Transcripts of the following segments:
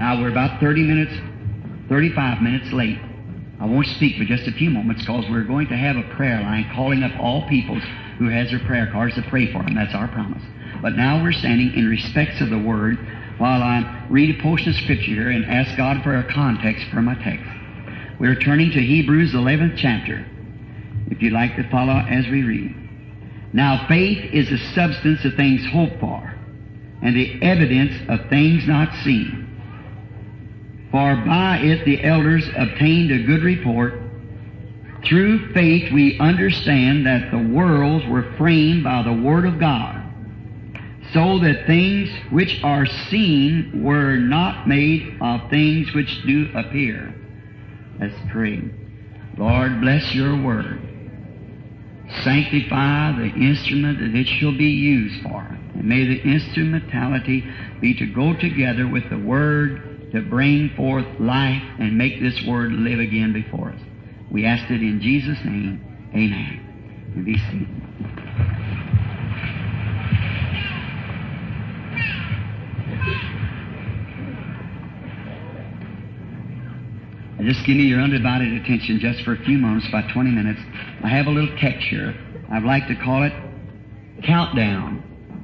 Now, we're about 35 minutes late. I won't speak for just a few moments because we're going to have a prayer line calling up all peoples who has their prayer cards to pray for them. That's our promise. But now we're standing in respects of the Word while I read a portion of Scripture here and ask God for a context for my text. We're turning to Hebrews 11th chapter, if you'd like to follow as we read. Now faith is the substance of things hoped for, and the evidence of things not seen. For by it the elders obtained a good report. Through faith we understand that the worlds were framed by the Word of God, so that things which are seen were not made of things which do appear. Let's pray. Lord, bless your Word. Sanctify the instrument that it shall be used for. And may the instrumentality be to go together with the Word to bring forth life and make this Word live again before us. We ask it in Jesus' name. Amen. You be seated. Just give me your undivided attention just for a few moments, about 20 minutes. I have a little text here. I'd like to call it Countdown.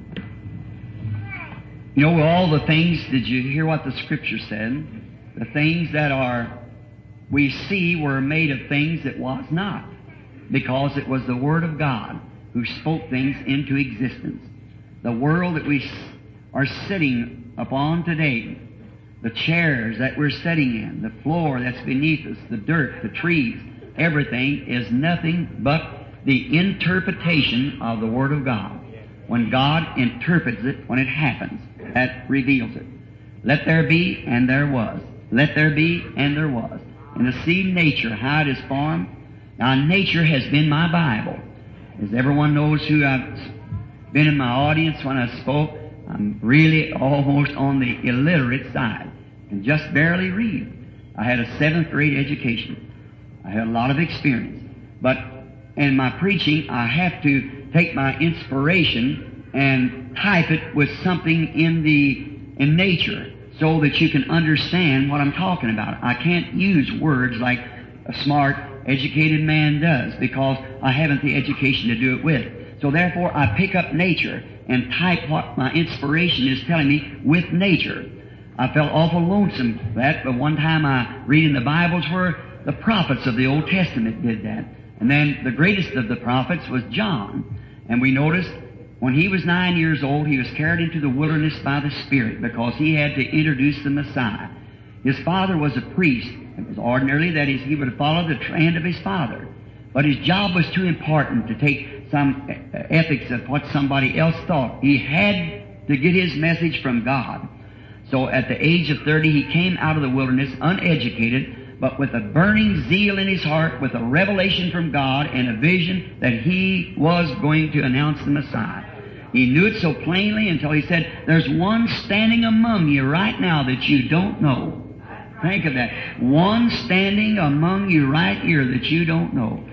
You know, all the things, did you hear what the Scripture said? The things that we see were made of things that was not, because it was the Word of God who spoke things into existence. The world that we are sitting upon today, the chairs that we're sitting in, the floor that's beneath us, the dirt, the trees, everything is nothing but the interpretation of the Word of God. When God interprets it, when it happens, that reveals it. Let there be, and there was. Let there be, and there was. And to see nature, how it is formed. Now, nature has been my Bible. As everyone knows who I've been in my audience when I spoke, I'm really almost on the illiterate side and just barely read. I had a 7th grade education. I had a lot of experience. But in my preaching, I have to take my inspiration and type it with something in nature so that you can understand what I'm talking about. I can't use words like a smart, educated man does because I haven't the education to do it with. So therefore, I pick up nature and type what my inspiration is telling me with nature. I felt awful lonesome for that, but one time I read in the Bibles where the prophets of the Old Testament did that. And then the greatest of the prophets was John. And we noticed when he was 9 years old, he was carried into the wilderness by the Spirit because he had to introduce the Messiah. His father was a priest. It was ordinarily that he would follow the trend of his father. But his job was too important to take some ethics of what somebody else thought. He had to get his message from God. So at the age of 30, he came out of the wilderness uneducated, but with a burning zeal in his heart, with a revelation from God and a vision that he was going to announce the Messiah. He knew it so plainly until he said, there's one standing among you right now that you don't know. Think of that. One standing among you right here that you don't know.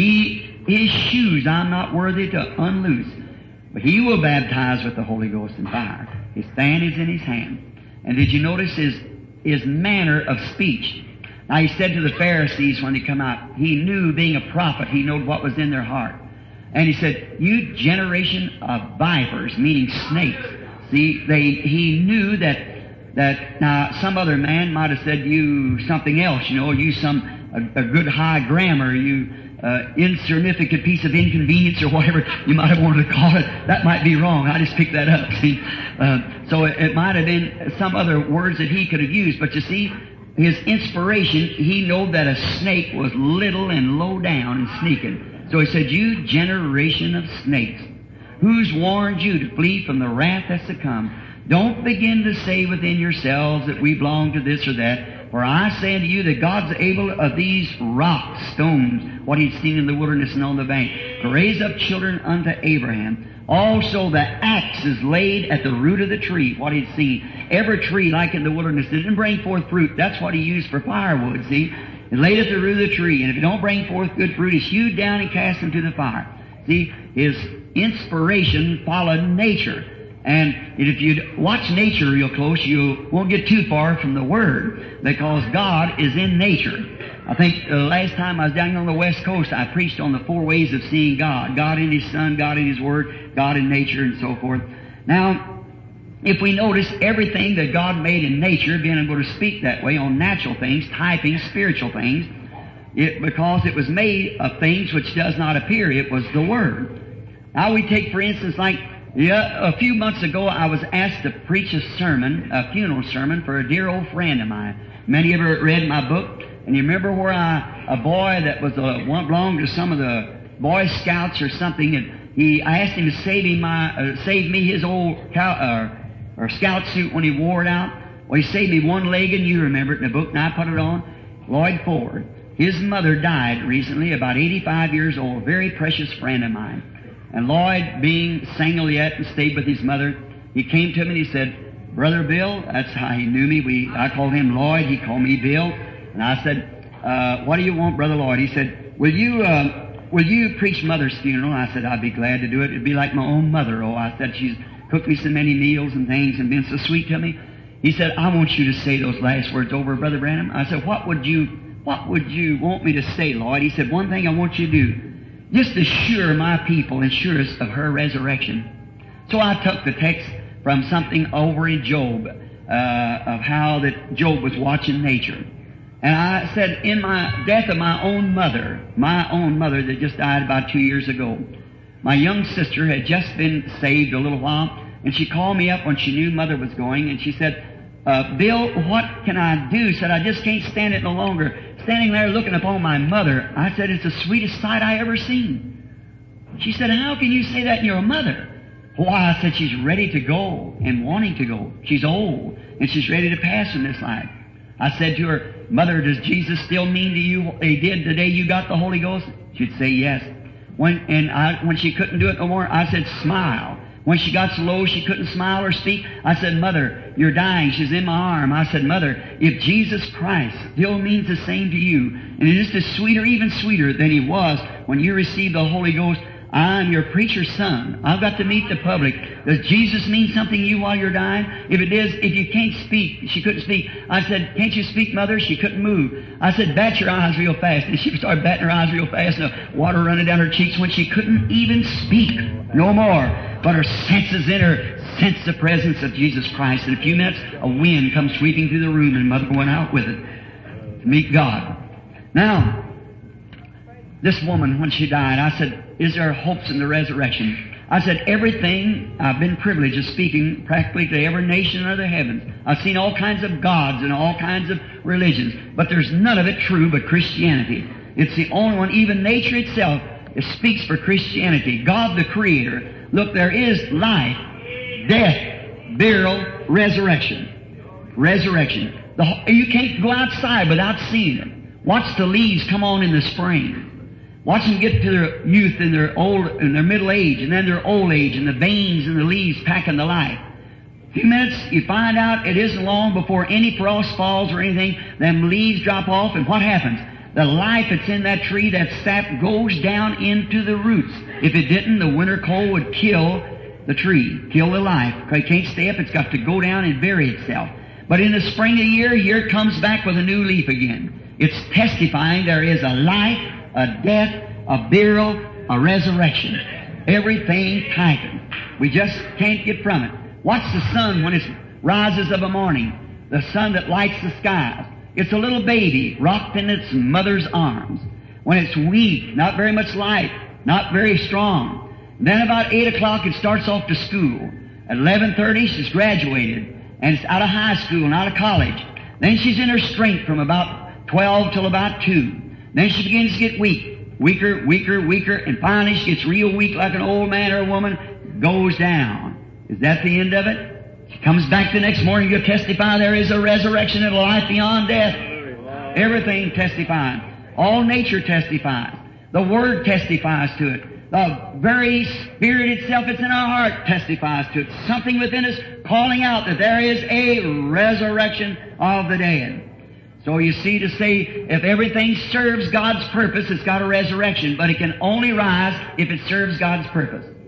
His shoes I'm not worthy to unloose. But he will baptize with the Holy Ghost and fire. His fan is in his hand. And did you notice his manner of speech? Now he said to the Pharisees when they come out, he knew, being a prophet, he knew what was in their heart. And he said, you generation of vipers, meaning snakes. See, he knew that now some other man might have said you something else, you a good high grammar, you insignificant piece of inconvenience or whatever you might have wanted to call it. That might be wrong. I just picked that up, see. So it might have been some other words that he could have used. But you see, his inspiration, he knew that a snake was little and low down and sneaking. So he said, you generation of snakes, who's warned you to flee from the wrath that's to come? Don't begin to say within yourselves that we belong to this or that. For I say unto you that God's able of these rock stones, what he'd seen in the wilderness and on the bank, to raise up children unto Abraham. Also the axe is laid at the root of the tree, what he'd seen. Every tree, like in the wilderness, didn't bring forth fruit. That's what he used for firewood, see. It's laid at the root of the tree, and if it don't bring forth good fruit, it's hewed down and cast into the fire. See, his inspiration followed nature. And if you watch nature real close, you won't get too far from the Word, because God is in nature. I think the last time I was down on the West Coast, I preached on the 4 ways of seeing God. God in His Son, God in His Word, God in nature, and so forth. Now, if we notice everything that God made in nature, again I'm going to speak that way on natural things, typing spiritual things, because it was made of things which does not appear. It was the Word. Now we take, for instance, like a few months ago I was asked to preach a sermon, a funeral sermon, for a dear old friend of mine. Many of you have read my book, and you remember where a boy that was belonged to some of the Boy Scouts or something, and I asked him to save me his old or scout suit when he wore it out. Well, he saved me one leg, and you remember it in the book, and I put it on. Lloyd Ford. His mother died recently, about 85 years old, a very precious friend of mine. And Lloyd, being single yet and stayed with his mother, he came to me and he said, "Brother Bill," that's how he knew me. I called him Lloyd, he called me Bill. And I said, "What do you want, Brother Lloyd?" He said, Will you preach Mother's funeral?" I said, "I'd be glad to do it. It'd be like my own mother." Oh, I said, "She's cooked me so many meals and things and been so sweet to me." He said, "I want you to say those last words over, Brother Branham." I said, What would you want me to say, Lloyd?" He said, "One thing I want you to do, just assure my people, assure us of her resurrection." So I took the text from something over in Job, of how that Job was watching nature. And I said, in my death of my own mother that just died about 2 years ago, my young sister had just been saved a little while, and she called me up when she knew Mother was going, and she said, "Bill, what can I do?" Said, "I just can't stand it no longer. Standing there looking upon my mother." I said, "It's the sweetest sight I ever seen." She said, "How can you say that in your mother?" Why, I said, "She's ready to go and wanting to go. She's old, and she's ready to pass from this life." I said to her, "Mother, does Jesus still mean to you what He did the day you got the Holy Ghost?" She'd say yes. When she couldn't do it no more, I said, "Smile." When she got so low she couldn't smile or speak, I said, "Mother, you're dying." She's in my arm. I said, "Mother, if Jesus Christ still means the same to you, and it is just sweeter, even sweeter than He was when you received the Holy Ghost, I'm your preacher's son. I've got to meet the public. Does Jesus mean something to you while you're dying? If it is, if you can't speak," she couldn't speak. I said, "Can't you speak, Mother?" She couldn't move. I said, "Bat your eyes real fast." And she started batting her eyes real fast, and the water running down her cheeks when she couldn't even speak no more. But her senses in her sensed the presence of Jesus Christ. In a few minutes, a wind comes sweeping through the room, and Mother went out with it to meet God. Now, this woman, when she died, I said, "Is there hopes in the resurrection?" I said, "Everything," I've been privileged of speaking practically to every nation under the heavens. I've seen all kinds of gods and all kinds of religions, but there's none of it true but Christianity. It's the only one. Even nature itself, it speaks for Christianity. God the Creator. Look, there is life, death, burial, resurrection. Resurrection. You can't go outside without seeing it. Watch the leaves come on in the spring. Watch them get to their youth and their middle age, and then their old age, and the veins and the leaves packing the life. A few minutes, you find out it isn't long before any frost falls or anything, them leaves drop off, and what happens? The life that's in that tree, that sap, goes down into the roots. If it didn't, the winter cold would kill the tree, kill the life. It can't stay up, it's got to go down and bury itself. But in the spring of the year, here it comes back with a new leaf again. It's testifying there is a life, a death, a burial, a resurrection. Everything typing. We just can't get from it. Watch the sun when it rises of a morning. The sun that lights the skies. It's a little baby rocked in its mother's arms. When it's weak, not very much light, not very strong. Then about 8 o'clock it starts off to school. At 11:30 she's graduated, and it's out of high school and out of college. Then she's in her strength from about 12 till about 2. Then she begins to get weak. Weaker, weaker, weaker, and finally she gets real weak like an old man or a woman, goes down. Is that the end of it? She comes back the next morning, you'll testify there is a resurrection and a life beyond death. Everything testifying. All nature testifies. The Word testifies to it. The very Spirit itself that's in our heart testifies to it. Something within us calling out that there is a resurrection of the dead. So you see, to say if everything serves God's purpose, it's got a resurrection, but it can only rise if it serves God's purpose.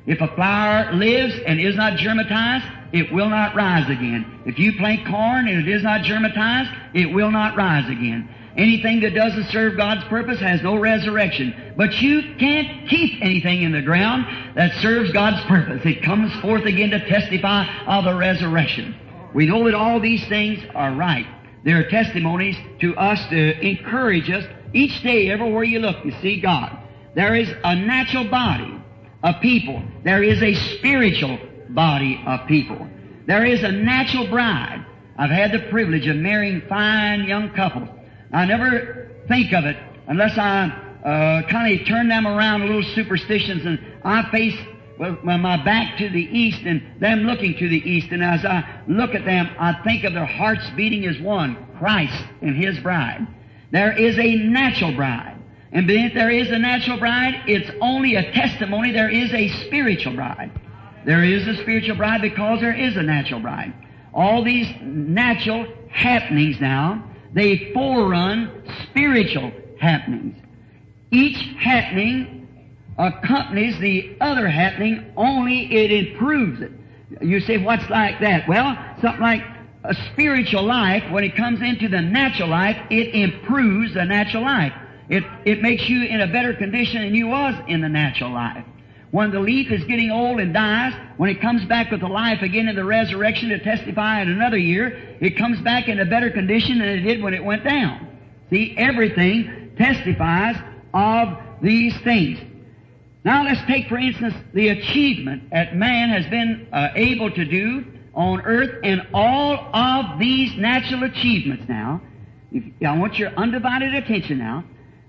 If a flower lives and is not germatized, it will not rise again. If you plant corn and it is not germatized, it will not rise again. Anything that doesn't serve God's purpose has no resurrection. But you can't keep anything in the ground that serves God's purpose. It comes forth again to testify of the resurrection. We know that all these things are right. They're testimonies to us to encourage us. Each day, everywhere you look, you see God. There is a natural body of people. There is a spiritual body of people. There is a natural bride. I've had the privilege of marrying fine young couples. I never think of it unless I kind of turn them around a little superstitions, and I face my back to the east and them looking to the east. And as I look at them, I think of their hearts beating as one, Christ and His bride. There is a natural bride. And if there is a natural bride, it's only a testimony there is a spiritual bride. There is a spiritual bride because there is a natural bride. All these natural happenings now, they forerun spiritual happenings. Each happening accompanies the other happening, only it improves it. You say, what's like that? Well, something like a spiritual life, when it comes into the natural life, it improves the natural life. It makes you in a better condition than you was in the natural life. When the leaf is getting old and dies, when it comes back with the life again in the resurrection to testify in another year, it comes back in a better condition than it did when it went down. See, everything testifies of these things. Now let's take, for instance, the achievement that man has been able to do on earth, and all of these natural achievements now. I want your undivided attention now.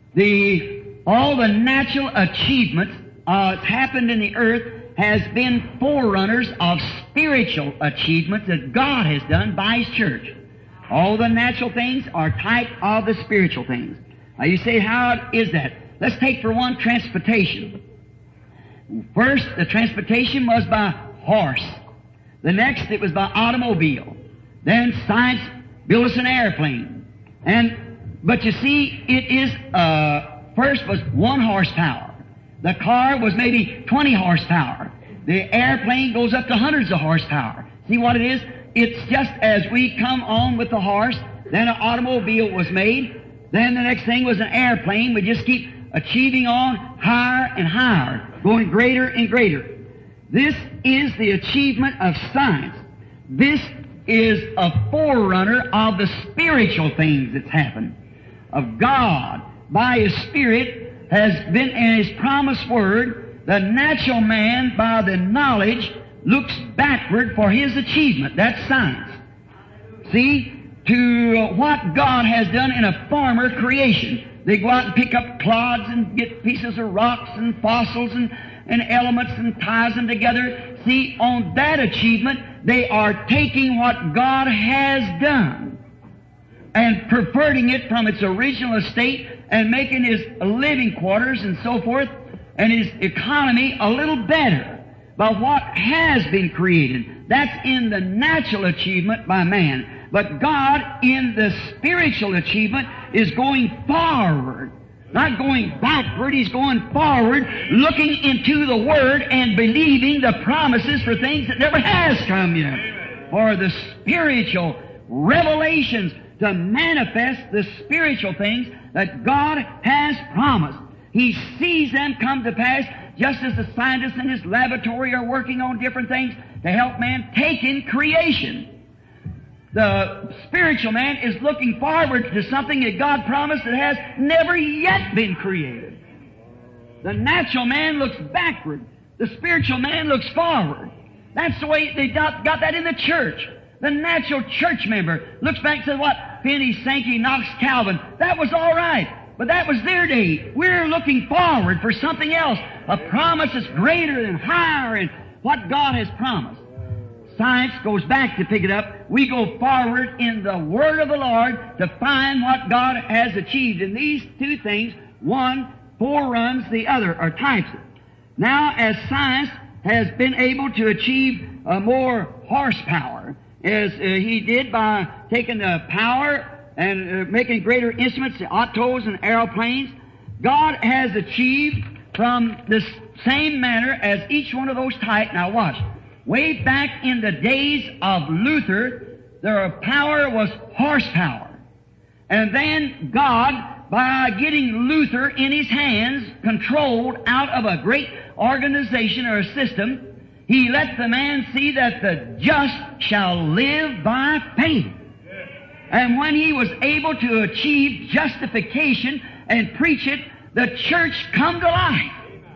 All the natural achievements that's happened in the earth has been forerunners of spiritual achievements that God has done by His church. All the natural things are type of the spiritual things. Now you say, how is that? Let's take for one transportation. First, the transportation was by horse. The next, it was by automobile. Then science built us an airplane. But you see, it is, first was 1 horsepower. The car was maybe 20 horsepower. The airplane goes up to hundreds of horsepower. See what it is? It's just as we come on with the horse, then an automobile was made, then the next thing was an airplane. We just keep achieving on higher and higher, going greater and greater. This is the achievement of science. This is a forerunner of the spiritual things that's happened. Of God, by His Spirit, has been in His promised Word. The natural man, by the knowledge, looks backward for his achievement. That's science. See, to what God has done in a former creation. They go out and pick up clods and get pieces of rocks and fossils and elements and ties them together. See, on that achievement, they are taking what God has done and perverting it from its original estate and making His living quarters and so forth and His economy a little better by what has been created. That's in the natural achievement by man. But God, in the spiritual achievement, is going forward. Not going backward, He's going forward, looking into the Word and believing the promises for things that never has come yet. For the spiritual revelations to manifest the spiritual things that God has promised. He sees them come to pass just as the scientists in his laboratory are working on different things to help man take in creation. The spiritual man is looking forward to something that God promised that has never yet been created. The natural man looks backward. The spiritual man looks forward. That's the way they got that in the church. The natural church member looks back to what? Finney, Sankey, Knox, Calvin. That was all right. But that was their day. We're looking forward for something else. A promise that's greater and higher in what God has promised. Science goes back to pick it up. We go forward in the Word of the Lord to find what God has achieved. And these two things, one foreruns the other, or types it. Now, as science has been able to achieve more horsepower, as he did by taking the power and making greater instruments, the autos and aeroplanes, God has achieved from the same manner as each one of those types. Now watch. Way back in the days of Luther, their power was horsepower. And then God, by getting Luther in his hands, controlled out of a great organization or a system, he let the man see that the just shall live by faith. And when he was able to achieve justification and preach it, the church come to life.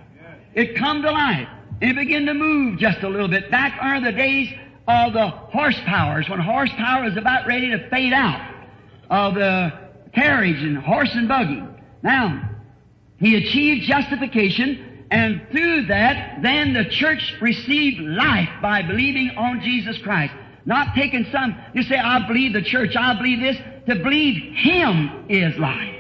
It come to life. And it began to move just a little bit. Back are the days of the horsepowers, when horsepower is about ready to fade out, of the carriage and horse and buggy. Now, he achieved justification, and through that, then the church received life by believing on Jesus Christ. Not taking some, you say, I believe the church, I believe this. To believe Him is life.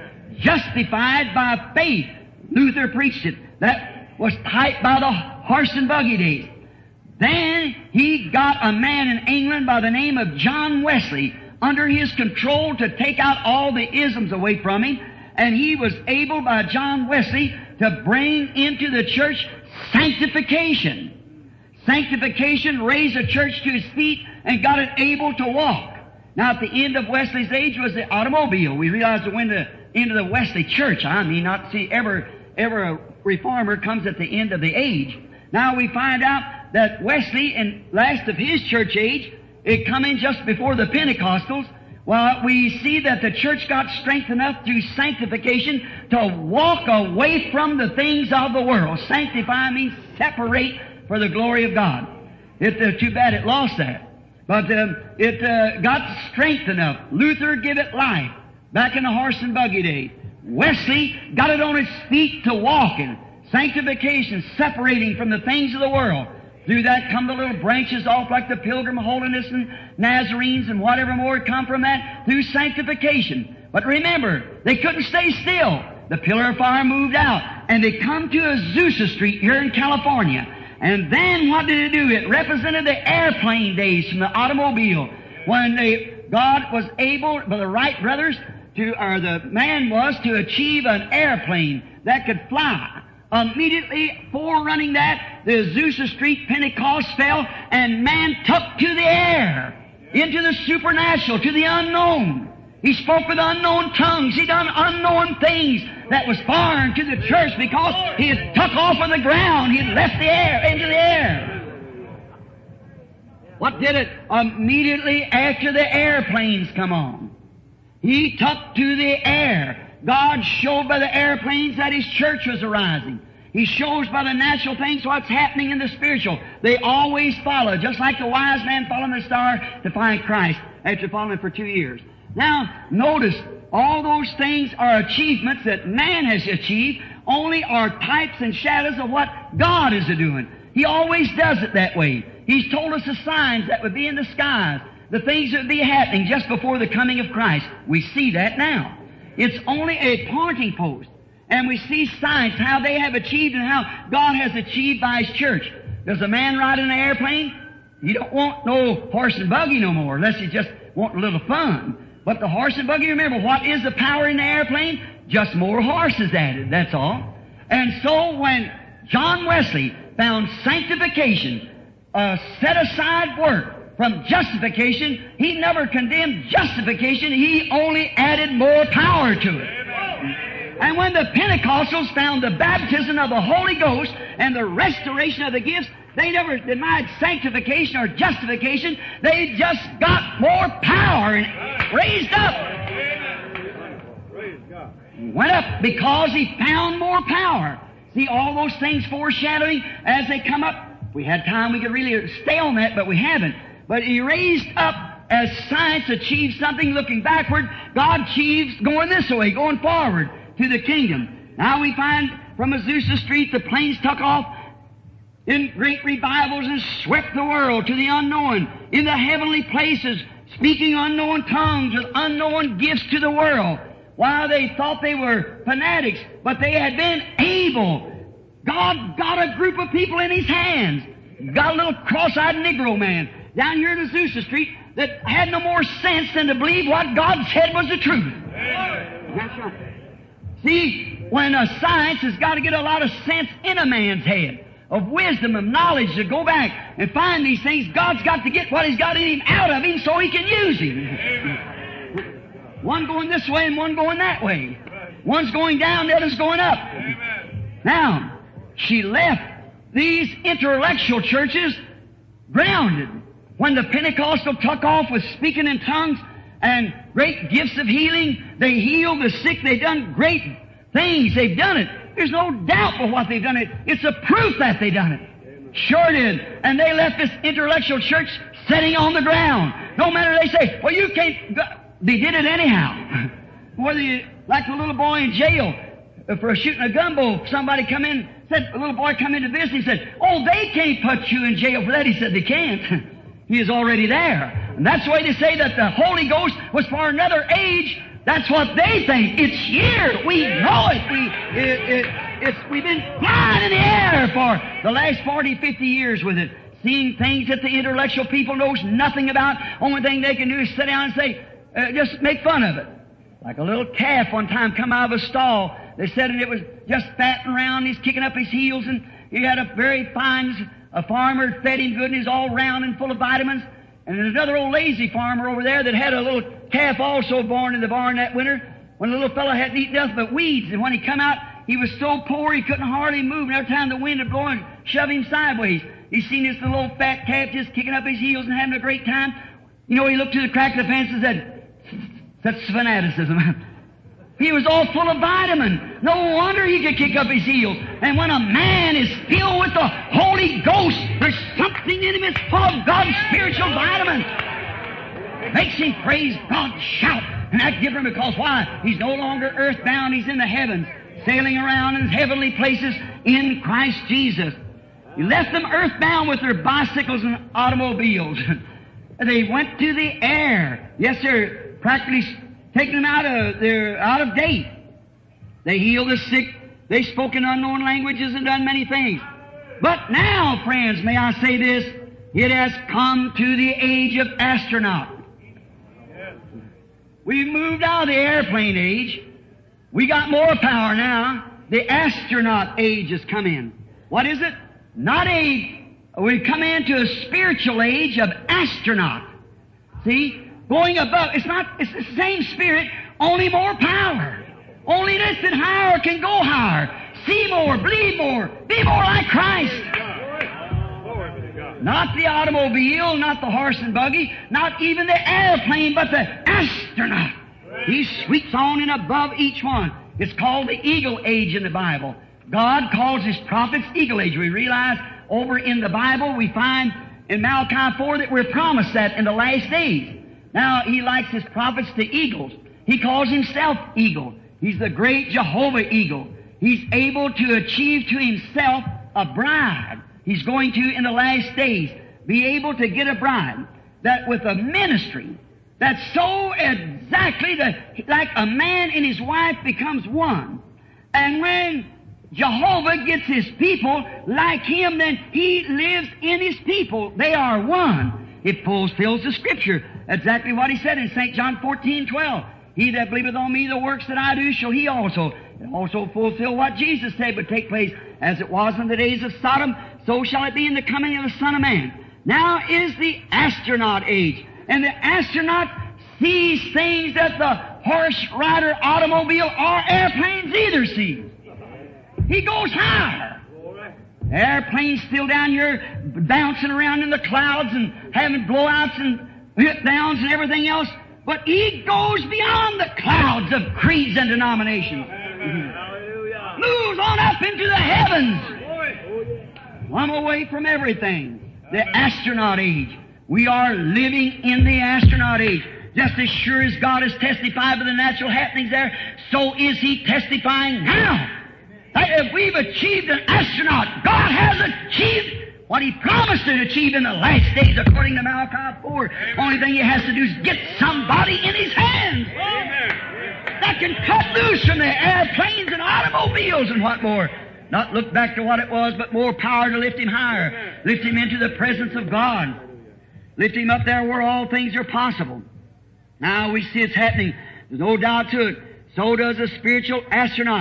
Justified by faith. Luther preached it. That was typed by the horse and buggy days. Then he got a man in England by the name of John Wesley under his control to take out all the isms away from him. And he was able by John Wesley to bring into the church sanctification. Sanctification raised the church to its feet and got it able to walk. Now, at the end of Wesley's age was the automobile. We realized that when the end of the Wesley church, I mean, not see ever reformer comes at the end of the age. Now we find out that Wesley, in last of his church age, it come in just before the Pentecostals. Well, we see that the church got strength enough through sanctification to walk away from the things of the world. Sanctify means separate for the glory of God. It's too bad it lost that. But it got strength enough. Luther give it life back in the horse and buggy days. Wesley got it on its feet to walking. Sanctification, separating from the things of the world. Through that come the little branches off like the Pilgrim Holiness and Nazarenes and whatever more come from that through sanctification. But remember, they couldn't stay still. The pillar of fire moved out and they come to Azusa Street here in California. And then what did it do? It represented the airplane days from the automobile when God was able, by the Wright brothers, the man was to achieve an airplane that could fly. Immediately forerunning that, the Azusa Street Pentecost fell, and man took to the air, into the supernatural, to the unknown. He spoke with unknown tongues. He done unknown things that was foreign to the church because he had took off of the ground. He had left the air, into the air. What did it? Immediately after the airplanes come on, he took to the air. God showed by the airplanes that His church was arising. He shows by the natural things what's happening in the spiritual. They always follow, just like the wise man following the star to find Christ after following for 2 years. Now, notice, all those things are achievements that man has achieved, only are types and shadows of what God is doing. He always does it that way. He's told us the signs that would be in the skies, the things that would be happening just before the coming of Christ. We see that now. It's only a pointing post. And we see signs, how they have achieved and how God has achieved by His church. Does a man ride in an airplane? He don't want no horse and buggy no more, unless he just want a little fun. But the horse and buggy, remember, what is the power in the airplane? Just more horses added, that's all. And so when John Wesley found sanctification, set aside work, from justification, he never condemned justification. He only added more power to it. And when the Pentecostals found the baptism of the Holy Ghost and the restoration of the gifts, they never denied sanctification or justification. They just got more power and raised up. Went up because he found more power. See, all those things foreshadowing as they come up. If we had time, we could really stay on that, but we haven't. But he raised up as science achieves something looking backward. God achieves going this way, going forward to the kingdom. Now we find from Azusa Street the planes took off in great revivals and swept the world to the unknown, in the heavenly places, speaking unknown tongues with unknown gifts to the world. While they thought they were fanatics, but they had been able. God got a group of people in His hands. Got a little cross-eyed Negro man down here in Azusa Street that had no more sense than to believe what God said was the truth. That's right. See, when science has got to get a lot of sense in a man's head, of wisdom, of knowledge, to go back and find these things. God's got to get what He's got in him out of him so He can use him. One going this way and one going that way. One's going down, the other's going up. Now, she left these intellectual churches grounded. When the Pentecostal took off with speaking in tongues and great gifts of healing, they healed the sick, they've done great things, they've done it. There's no doubt but what they've done it. It's a proof that they've done it. Sure did. And they left this intellectual church sitting on the ground. No matter they say, well, you can't, they did it anyhow. Whether you, like the little boy in jail for shooting a gumbo, somebody come in, said, a little boy come into business, he said, oh, they can't put you in jail for that. He said, they can't. He is already there. And that's the way they say that the Holy Ghost was for another age. That's what they think. It's here. We know it. We've been flying in the air for the last 40, 50 years with it, seeing things that the intellectual people knows nothing about. Only thing they can do is sit down and say, just make fun of it. Like a little calf one time come out of a stall. They said, and it was just fatting around. He's kicking up his heels, and he had a very fine, a farmer fed him good, and he's all round and full of vitamins. And there's another old lazy farmer over there that had a little calf also born in the barn that winter, when the little fellow hadn't eaten nothing but weeds. And when he come out, he was so poor he couldn't hardly move. And every time the wind would blow and shove him sideways, he seen this little old fat calf just kicking up his heels and having a great time. You know, he looked through the crack of the fence and said, that's fanaticism. He was all full of vitamin. No wonder he could kick up his heels. And when a man is filled with the Holy Ghost, there's something in him that's full of God's spiritual vitamins. Makes him praise God, shout, and act different because why? He's no longer earthbound, he's in the heavens, sailing around in heavenly places in Christ Jesus. He left them earthbound with their bicycles and automobiles. They went to the air. Yes, sir. Practically taking them they're out of date. They healed the sick. They spoke in unknown languages and done many things. But now, friends, may I say this? It has come to the age of astronaut. We've moved out of the airplane age. We got more power now. The astronaut age has come in. What is it? Not age. We've come into a spiritual age of astronaut. See? Going above. It's the same spirit, only more power. Only this and higher can go higher. See more, believe more, be more like Christ. Not the automobile, not the horse and buggy, not even the airplane, but the astronaut. He sweeps on and above each one. It's called the eagle age in the Bible. God calls His prophets eagle age. We realize over in the Bible we find in Malachi 4 that we're promised that in the last days. Now, He likes His prophets to eagles. He calls Himself eagle. He's the great Jehovah eagle. He's able to achieve to Himself a bride. He's going to, in the last days, be able to get a bride that with a ministry that's so exactly like a man and his wife becomes one. And when Jehovah gets His people like Him, then He lives in His people. They are one. It fulfills the Scripture. Exactly what He said in St. John 14:12. He that believeth on Me, the works that I do, shall he also. It also fulfill what Jesus said would take place. As it was in the days of Sodom, so shall it be in the coming of the Son of Man. Now is the astronaut age. And the astronaut sees things that the horse rider, automobile, or airplanes either sees. He goes higher. The airplane's still down here bouncing around in the clouds and having blowouts and hit downs and everything else, but he goes beyond the clouds of creeds and denominations. Moves on up into the heavens. One away from everything. The astronaut age. We are living in the astronaut age. Just as sure as God has testified to the natural happenings there, so is He testifying now. That if we've achieved an astronaut, God has achieved what He promised to achieve in the last days, according to Malachi 4. Only thing He has to do is get somebody in His hands that can cut loose from the airplanes and automobiles and what more. Not look back to what it was, but more power to lift him higher. Lift him into the presence of God. Lift him up there where all things are possible. Now we see it's happening. There's no doubt to it. So does a spiritual astronaut.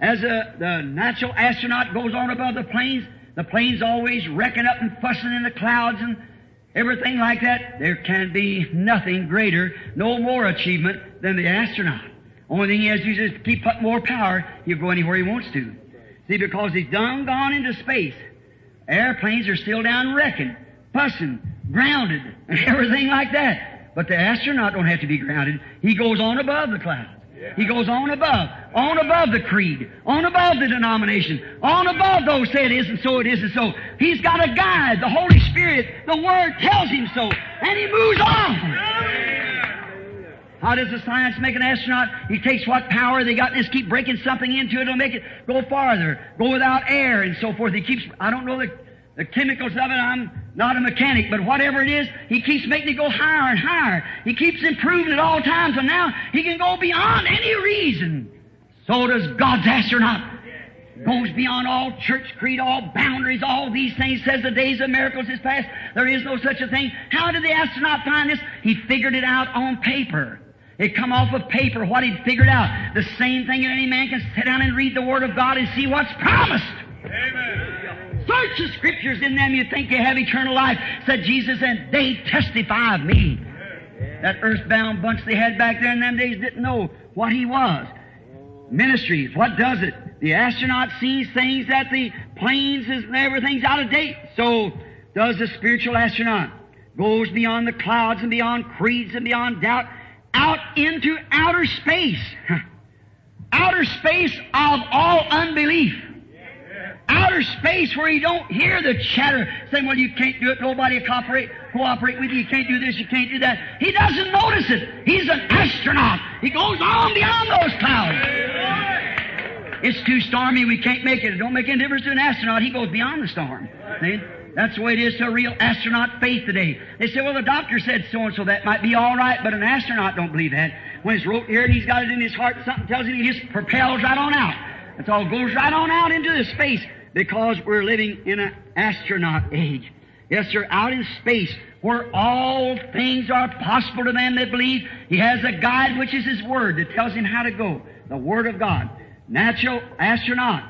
As the natural astronaut goes on above the planes always wrecking up and fussing in the clouds and everything like that. There can be nothing greater, no more achievement than the astronaut. Only thing he has to do is keep putting more power. He'll go anywhere he wants to. See, because he's done gone into space, airplanes are still down wrecking, fussing, grounded, and everything like that. But the astronaut don't have to be grounded. He goes on above the clouds. He goes on above the creed, on above the denomination, on above those say it is and so it is and so. He's got a guide, the Holy Spirit, the Word tells him so, and he moves on. How does the science make an astronaut? He takes what power they got and just keep breaking something into it. It'll make it go farther, go without air and so forth. He keeps, I don't know the chemicals of it, I'm not a mechanic, but whatever it is, he keeps making it go higher and higher. He keeps improving at all times, and now he can go beyond any reason. So does God's astronaut. Goes beyond all church creed, all boundaries, all these things, says the days of miracles is past. There is no such a thing. How did the astronaut find this? He figured it out on paper. It come off of paper, what he'd figured out. The same thing that any man can sit down and read the Word of God and see what's promised. Amen. Search the Scriptures, in them you think you have eternal life, said Jesus, and they testify of me. That earthbound bunch they had back there in them days didn't know what he was. Ministries, what does it? The astronaut sees things that the planes and everything's out of date. So does the spiritual astronaut. Goes beyond the clouds and beyond creeds and beyond doubt, out into outer space. Outer space of all unbelief. Outer space where you don't hear the chatter saying, well, you can't do it, nobody will cooperate with you, you can't do this, you can't do that. He doesn't notice it. He's an astronaut. He goes on beyond those clouds. It's too stormy, we can't make it. It don't make any difference to an astronaut. He goes beyond the storm. See? That's the way it is to a real astronaut faith today. They say, well, the doctor said so-and-so, that might be all right, but an astronaut don't believe that. When it's wrote here and he's got it in his heart, something tells him, he just propels right on out. That's all, goes right on out into the space because we're living in an astronaut age. Yes, sir, out in space where all things are possible to them that believe. He has a guide, which is His Word, that tells him how to go, the Word of God. Natural astronaut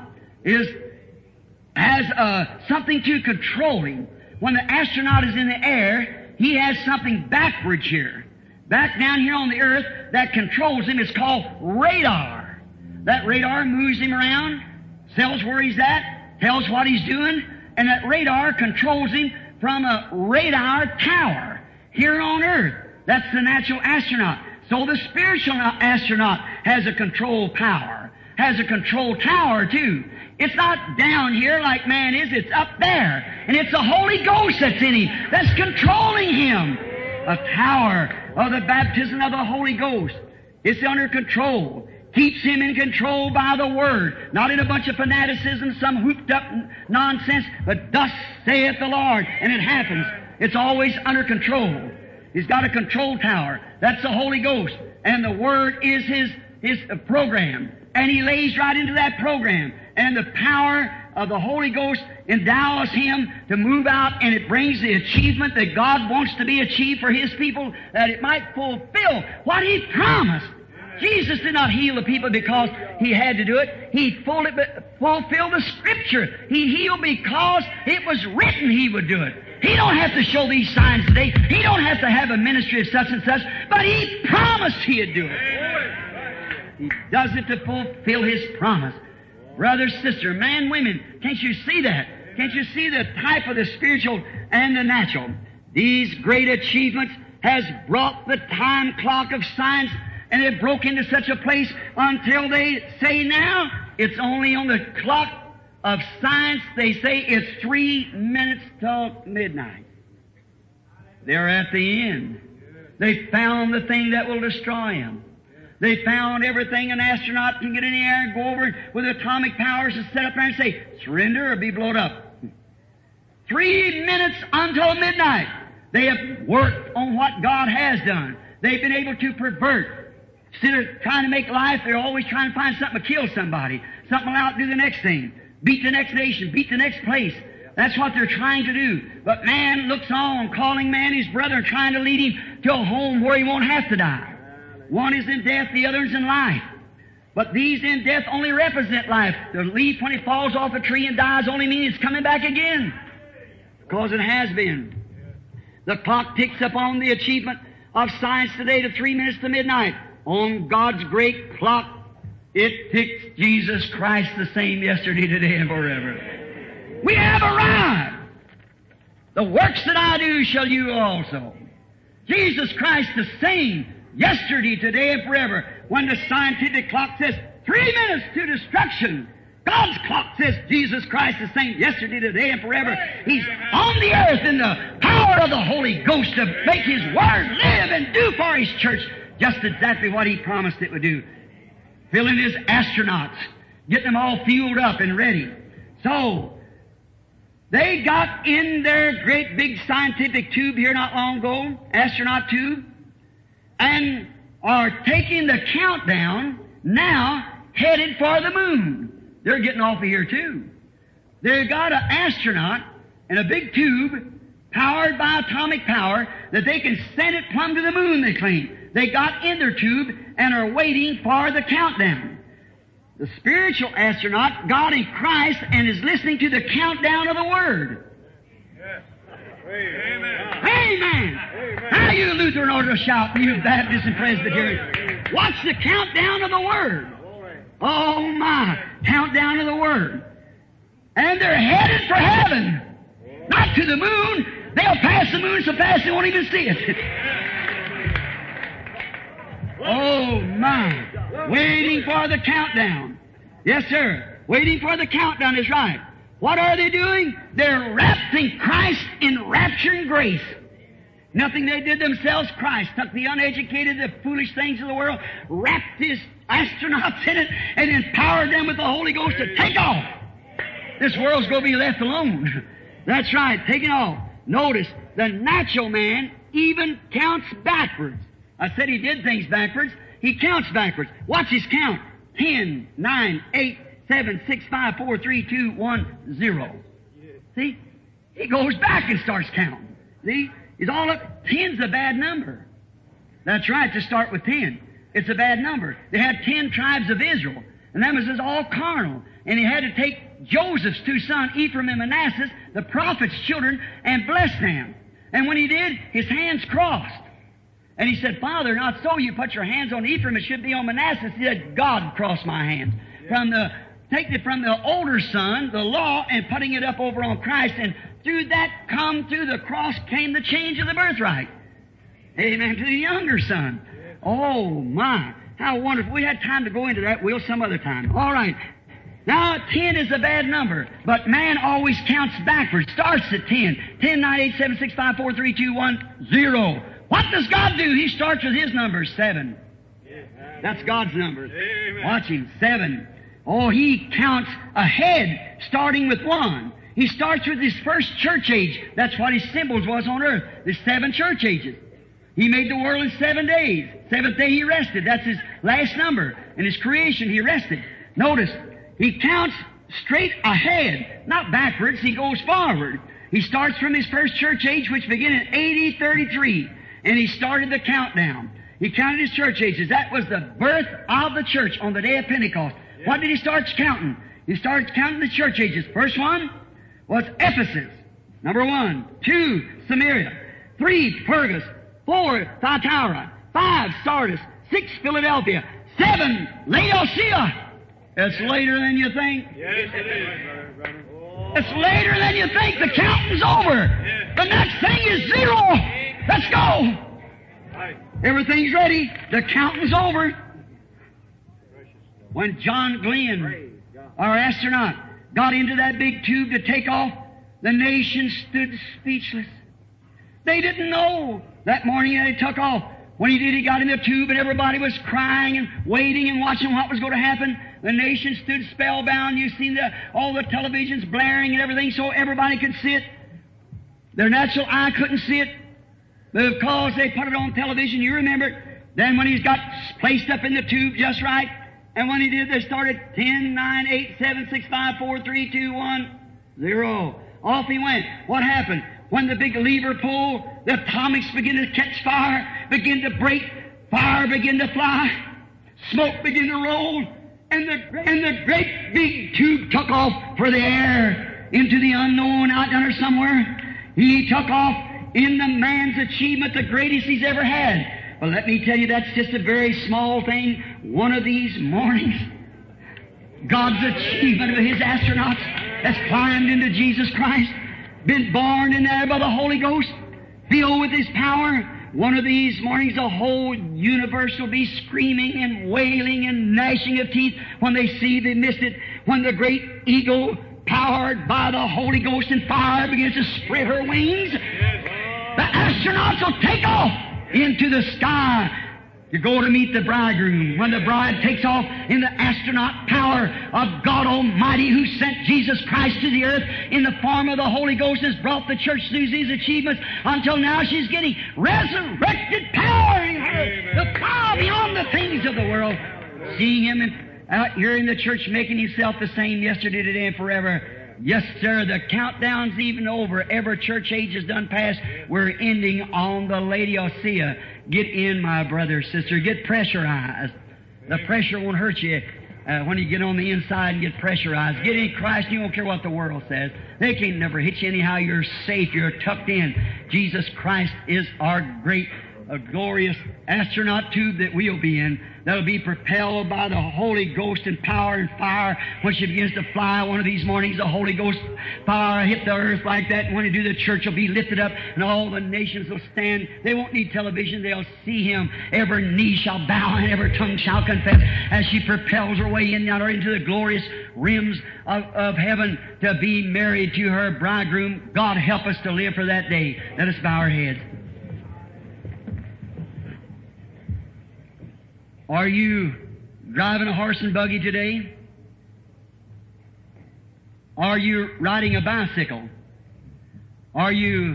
has something to control him. When the astronaut is in the air, he has something backwards here. Back down here on the earth that controls him is called radar. That radar moves him around, tells where he's at, tells what he's doing, and that radar controls him from a radar tower here on earth. That's the natural astronaut. So the spiritual astronaut has a control power, has a control tower too. It's not down here like man is, it's up there. And it's the Holy Ghost that's in him, that's controlling him. A tower of the baptism of the Holy Ghost. It's under control. Keeps him in control by the Word. Not in a bunch of fanaticism, some whooped up nonsense, but thus saith the Lord. And it happens. It's always under control. He's got a control tower. That's the Holy Ghost. And the Word is his program. And he lays right into that program. And the power of the Holy Ghost endows him to move out, and it brings the achievement that God wants to be achieved for His people, that it might fulfill what He promised. Jesus did not heal the people because He had to do it. He fulfilled the Scripture. He healed because it was written He would do it. He don't have to show these signs today. He don't have to have a ministry of such and such, but He promised He'd do it. He does it to fulfill His promise. Brother, sister, man, women, can't you see that? Can't you see the type of the spiritual and the natural? These great achievements has brought the time clock of science, and it broke into such a place until they say now it's only on the clock of science. They say it's 3 minutes till midnight. They're at the end. They found the thing that will destroy them. They found everything an astronaut can get in the air and go over with atomic powers and set up there and say, surrender or be blown up. 3 minutes until midnight. They have worked on what God has done. They've been able to pervert. Instead of trying to make life, they're always trying to find something to kill somebody. Something will outdo the next thing. Beat the next nation. Beat the next place. That's what they're trying to do. But man looks on, calling man his brother, and trying to lead him to a home where he won't have to die. One is in death, the other is in life. But these in death only represent life. The leaf, when it falls off a tree and dies, only means it's coming back again. Because it has been. The clock ticks upon the achievement of science today to 3 minutes to midnight. On God's great clock, it ticks Jesus Christ the same yesterday, today, and forever. We have arrived. The works that I do shall you also. Jesus Christ the same yesterday, today, and forever. When the scientific clock says 3 minutes to destruction, God's clock says Jesus Christ the same yesterday, today, and forever. He's on the earth in the power of the Holy Ghost to make His Word live and do for His church just exactly what He promised it would do. Filling His astronauts, getting them all fueled up and ready. So, they got in their great big scientific tube here not long ago, astronaut tube, and are taking the countdown now headed for the moon. They're getting off of here too. They've got an astronaut in a big tube powered by atomic power that they can send it plumb to the moon, they claim. They got in their tube and are waiting for the countdown. The spiritual astronaut got in Christ and is listening to the countdown of the Word. Yes. Amen. Amen. Now you Lutheran ought to shout, you Baptist and Presbyterian. Watch the countdown of the Word. Oh my, countdown of the Word. And they're headed for heaven. Not to the moon. They'll pass the moon so fast they won't even see it. Oh my. Waiting for the countdown. Yes, sir. Waiting for the countdown is right. What are they doing? They're wrapped in Christ in rapture and grace. Nothing they did themselves. Christ took the uneducated, the foolish things of the world, wrapped His astronauts in it, and empowered them with the Holy Ghost to take off. This world's going to be left alone. That's right, taking off. Notice, the natural man even counts backwards. I said he did things backwards. He counts backwards. Watch his count. 10, 9, 8, 7, 6, 5, 4, 3, 2, 1, 0. See? He goes back and starts counting. See? He's all up. 10's a bad number. That's right, to start with 10. It's a bad number. They had 10 tribes of Israel, and that was just all carnal. And he had to take Joseph's two sons, Ephraim and Manasseh, the prophet's children, and bless them. And when he did, his hands crossed. And he said, Father, not so. You put your hands on Ephraim, it should be on Manasseh. He said, God crossed my hands. Taking it from the older son, the law, and putting it up over on Christ. And through that, through the cross came the change of the birthright. Amen. To the younger son. Oh, my. How wonderful. We had time to go into that. We'll some other time. All right. Now, 10 is a bad number, but man always counts backwards. Starts at 10. 10, 9, 8, 7, 6, 5, 4, 3, 2, 1, 0. What does God do? He starts with His number, 7. That's God's number. Watch Him, 7. Oh, He counts ahead, starting with 1. He starts with His first church age. That's what His symbols was on earth. The 7 church ages. He made the world in 7 days. 7th day He rested. That's His last number. In His creation He rested. Notice, He counts straight ahead, not backwards. He goes forward. He starts from His first church age, which began in AD 33. And He started the countdown. He counted His church ages. That was the birth of the church on the day of Pentecost. What did He start counting? He started counting the church ages. First one was Ephesus. Number 1. 2, Samaria. 3, Pergus. 4, Thyatira. 5, Sardis. 6, Philadelphia. 7, Laodicea. It's later than you think. Yes, it is. It's later than you think. The counting's over. The next thing is 0. Let's go. Everything's ready. The counting's over. When John Glenn, our astronaut, got into that big tube to take off, the nation stood speechless. They didn't know that morning that he took off. When he did, he got in the tube and everybody was crying and waiting and watching what was going to happen. The nation stood spellbound. You've seen all the televisions blaring and everything so everybody could see it. Their natural eye couldn't see it. But because they put it on television, you remember it. Then when he's got placed up in the tube just right, and when he did, they started 10, 9, 8, 7, 6, 5, 4, 3, 2, 1, 0. Off he went. What happened? When the big lever pulled, the atomics began to catch fire, begin to break, fire began to fly, smoke began to roll, and the great big tube took off for the air into the unknown out yonder somewhere. He took off in the man's achievement, the greatest he's ever had. But let me tell you, that's just a very small thing. One of these mornings, God's achievement of His astronauts has climbed into Jesus Christ, been born in there by the Holy Ghost, filled with His power. One of these mornings, the whole universe will be screaming and wailing and gnashing of teeth when they see they missed it, when the great eagle, powered by the Holy Ghost and fire, begins to spread her wings. The astronauts will take off into the sky to go to meet the bridegroom. When the bride takes off in the astronaut power of God Almighty, who sent Jesus Christ to the earth in the form of the Holy Ghost, has brought the church through these achievements until now she's getting resurrected power in her, the power beyond the things of the world. Seeing Him out here in the church making Himself the same yesterday, today, and forever. Yes, sir, the countdown's even over. Every church age is done past. We're ending on the Laodicea. Get in, my brother, sister. Get pressurized. The pressure won't hurt you when you get on the inside and get pressurized. Get in Christ, you don't care what the world says. They can't never hit you anyhow. You're safe. You're tucked in. Jesus Christ is our great, glorious astronaut tube that we'll be in. That'll be propelled by the Holy Ghost and power and fire. When she begins to fly one of these mornings, the Holy Ghost fire hit the earth like that. And when they do, the church will be lifted up and all the nations will stand. They won't need television. They'll see Him. Every knee shall bow and every tongue shall confess as she propels her way in yonder into the glorious rims of heaven to be married to her bridegroom. God help us to live for that day. Let us bow our heads. Are you driving a horse and buggy today? Are you riding a bicycle? Are you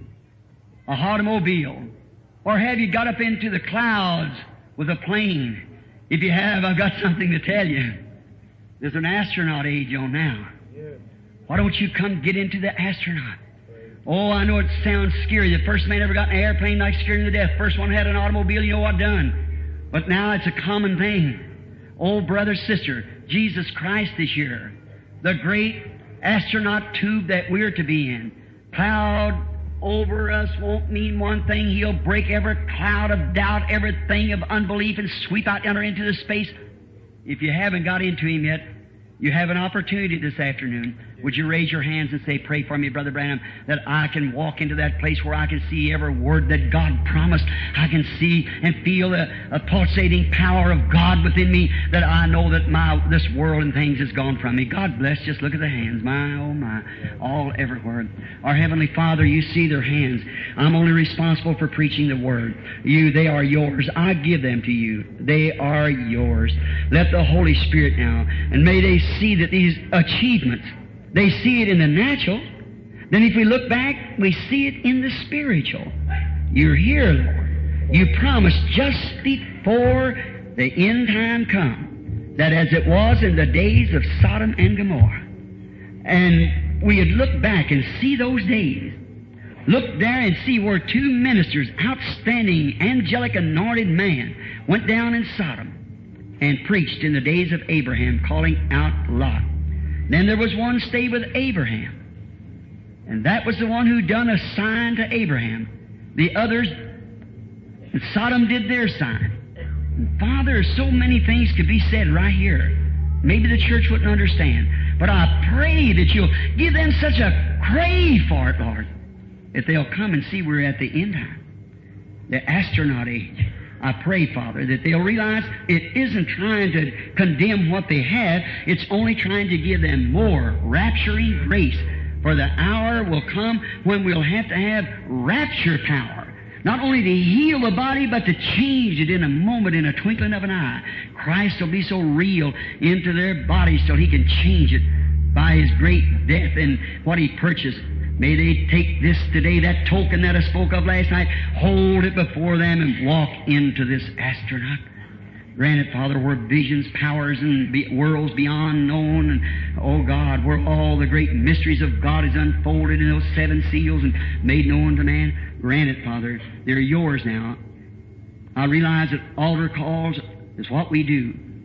a automobile? Or have you got up into the clouds with a plane? If you have, I've got something to tell you. There's an astronaut age on now. Why don't you come get into the astronaut? Oh, I know it sounds scary. The first man ever got in an airplane like scared him to death. First one had an automobile, you know what done. But now it's a common thing. Oh, brother, sister, Jesus Christ is here. The great astronaut tube that we're to be in. Cloud over us won't mean one thing. He'll break every cloud of doubt, everything of unbelief, and sweep out yonder into the space. If you haven't got into Him yet, you have an opportunity this afternoon. Would you raise your hands and say, pray for me, Brother Branham, that I can walk into that place where I can see every word that God promised. I can see and feel a pulsating power of God within me, that I know that this world and things has gone from me. God bless. Just look at the hands. My, oh my, all everywhere. Our Heavenly Father, you see their hands. I'm only responsible for preaching the Word. They are yours. I give them to you. They are yours. Let the Holy Spirit now, and may they see that these achievements, they see it in the natural. Then if we look back, we see it in the spiritual. You're here, Lord. You promised just before the end time come, that as it was in the days of Sodom and Gomorrah. And we would look back and see those days. Look there and see where two ministers, outstanding, angelic, anointed man, went down in Sodom and preached in the days of Abraham, calling out Lot. Then there was one stayed with Abraham, and that was the one who done a sign to Abraham. The others, and Sodom did their sign. And Father, so many things could be said right here. Maybe the church wouldn't understand, but I pray that you'll give them such a crave for it, Lord, that they'll come and see we're at the end time, the astronaut age. I pray, Father, that they'll realize it isn't trying to condemn what they have, it's only trying to give them more rapturing grace. For the hour will come when we'll have to have rapture power, not only to heal the body, but to change it in a moment, in a twinkling of an eye. Christ will be so real into their bodies till He can change it by His great death and what He purchased. May they take this today, that token that I spoke of last night, hold it before them and walk into this astronaut. Grant it, Father, where visions, powers, and worlds beyond known, and, oh God, where all the great mysteries of God is unfolded in those seven seals and made known to man. Grant it, Father. They're yours now. I realize that altar calls is what we do.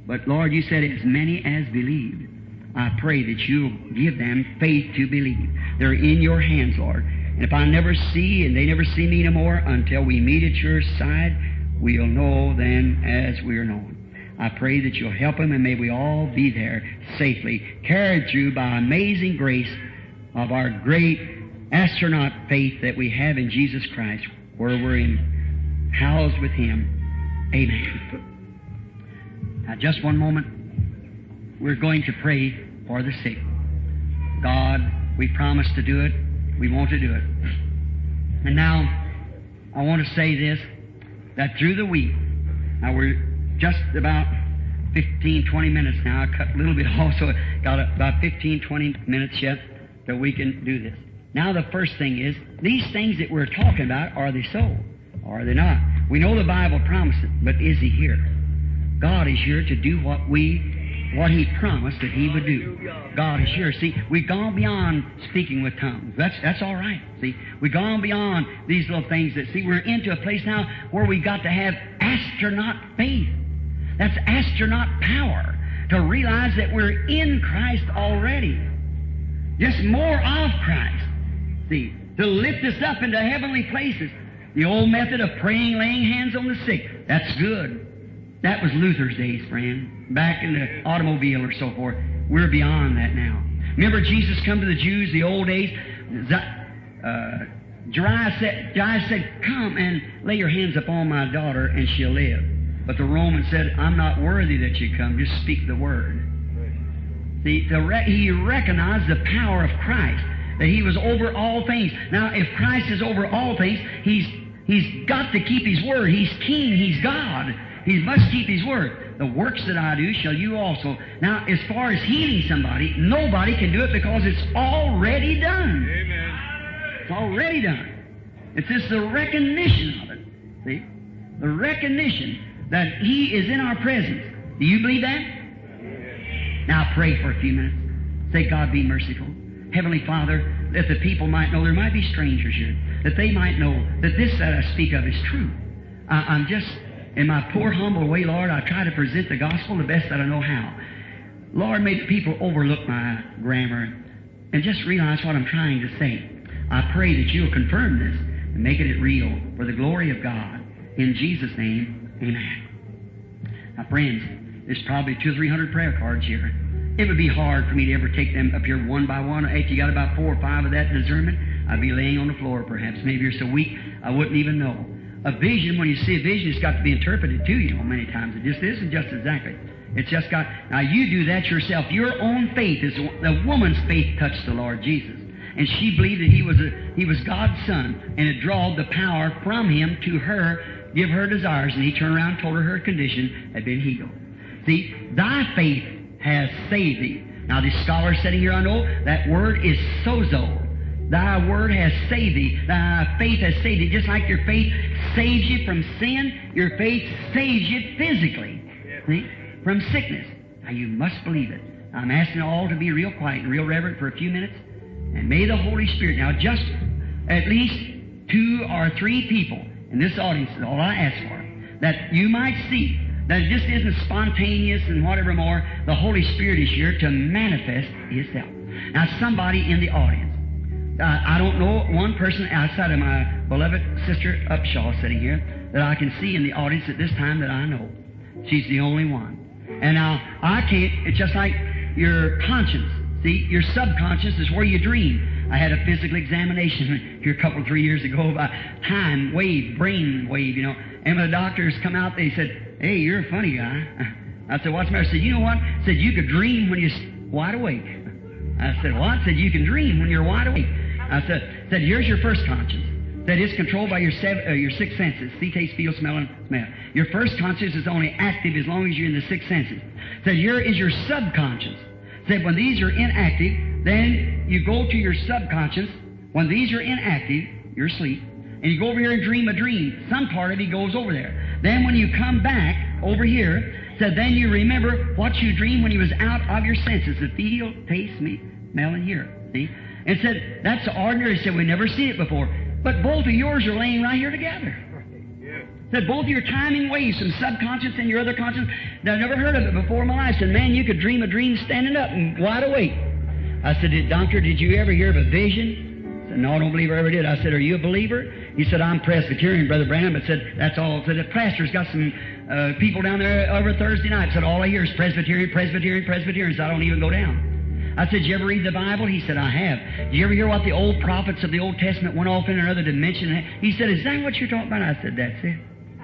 But, Lord, you said as many as believed. I pray that you'll give them faith to believe. They're in your hands, Lord. And if I never see and they never see me no more until we meet at your side, we'll know then as we're known. I pray that you'll help them, and may we all be there safely, carried through by amazing grace of our great astronaut faith that we have in Jesus Christ, where we're housed with Him. Amen. Now, just one moment. We're going to pray for the sick. God, we promised to do it. We want to do it. And now, I want to say this, that through the week, now we're just about 15, 20 minutes now. I cut a little bit off, so got about 15, 20 minutes yet that we can do this. Now the first thing is, these things that we're talking about, are they so? Or are they not? We know the Bible promised it, but is He here? God is here to do what He promised that He would do. God is here. See, we've gone beyond speaking with tongues. That's all right. See, we've gone beyond these little things that, see, we're into a place now where we've got to have astronaut faith. That's astronaut power to realize that we're in Christ already. Just more of Christ. See, to lift us up into heavenly places. The old method of praying, laying hands on the sick, that's good. That was Luther's days, friend. Back in the automobile or so forth. We're beyond that now. Remember Jesus come to the Jews the old days? Jairus said, come and lay your hands upon my daughter and she'll live. But the Roman said, I'm not worthy that you come. Just speak the word. See, he recognized the power of Christ, that He was over all things. Now, if Christ is over all things, He's got to keep His word. He's King. He's God. He must keep His word. The works that I do shall you also. Now, as far as healing somebody, nobody can do it because it's already done. Amen. It's already done. It's just the recognition of it. See? The recognition that He is in our presence. Do you believe that? Now pray for a few minutes. Say, God, be merciful. Heavenly Father, that the people might know, there might be strangers here, that they might know that this that I speak of is true. I'm just, in my poor, humble way, Lord, I try to present the gospel the best that I know how. Lord, may the people overlook my grammar and just realize what I'm trying to say. I pray that you'll confirm this and make it real for the glory of God. In Jesus' name, amen. Now, friends, there's probably 200 or 300 prayer cards here. It would be hard for me to ever take them up here one by one. If you got about 4 or 5 of that discernment, I'd be laying on the floor perhaps. Maybe you're so weak, I wouldn't even know. A vision, when you see a vision, it's got to be interpreted too, you know, many times. It just isn't just exactly. It's just got, now you do that yourself. Your own faith is, the woman's faith touched the Lord Jesus. And she believed that He was God's Son, and it drawed the power from Him to her, give her desires, and He turned around and told her condition had been healed. See, thy faith has saved thee. Now, this scholar sitting here, I know that word is sozo. Thy word has saved thee. Thy faith has saved thee. Just like your faith saves you from sin, your faith saves you physically. See? From sickness. Now, you must believe it. I'm asking all to be real quiet and real reverent for a few minutes. And may the Holy Spirit, now just at least 2 or 3 people in this audience is all I ask for, that you might see that it just isn't spontaneous and whatever more. The Holy Spirit is here to manifest Himself. Now, somebody in the audience, I don't know one person outside of my beloved sister Upshaw sitting here that I can see in the audience at this time that I know. She's the only one. And now, I can't, it's just like your conscience. See, your subconscious is where you dream. I had a physical examination here a couple, 3 years ago about time wave, brain wave, you know. And when the doctors come out, they said, hey, you're a funny guy. I said, what's the matter? I said, you know what? I said, you could dream when you're wide awake. I said, what? I said, you can dream when you're wide awake. I said, here's your first conscience. That is controlled by your 6 senses. See, taste, feel, smell, and smell. Your first conscience is only active as long as you're in the 6 senses. Said, here is your subconscious. Said, when these are inactive, then you go to your subconscious. When these are inactive, you're asleep. And you go over here and dream a dream. Some part of it goes over there. Then when you come back over here, said, then you remember what you dreamed when you was out of your senses. The feel, taste, smell, and hear. See? And said, that's ordinary. Said, we never seen it before. But both of yours are laying right here together. Said both your timing waves, some subconscious and your other conscious, I've never heard of it before in my life. Said, man, you could dream a dream standing up and wide awake. I said, doctor, did you ever hear of a vision? He said, no, I don't believe I ever did. I said, are you a believer? He said, I'm Presbyterian, Brother Branham. But said, that's all. Said, the pastor's got some people down there over Thursday night. Said, all I hear is Presbyterian, Presbyterian, Presbyterian. So I don't even go down. I said, did you ever read the Bible? He said, I have. Did you ever hear what the old prophets of the Old Testament went off in another dimension? He said, is that what you're talking about? I said, that's it.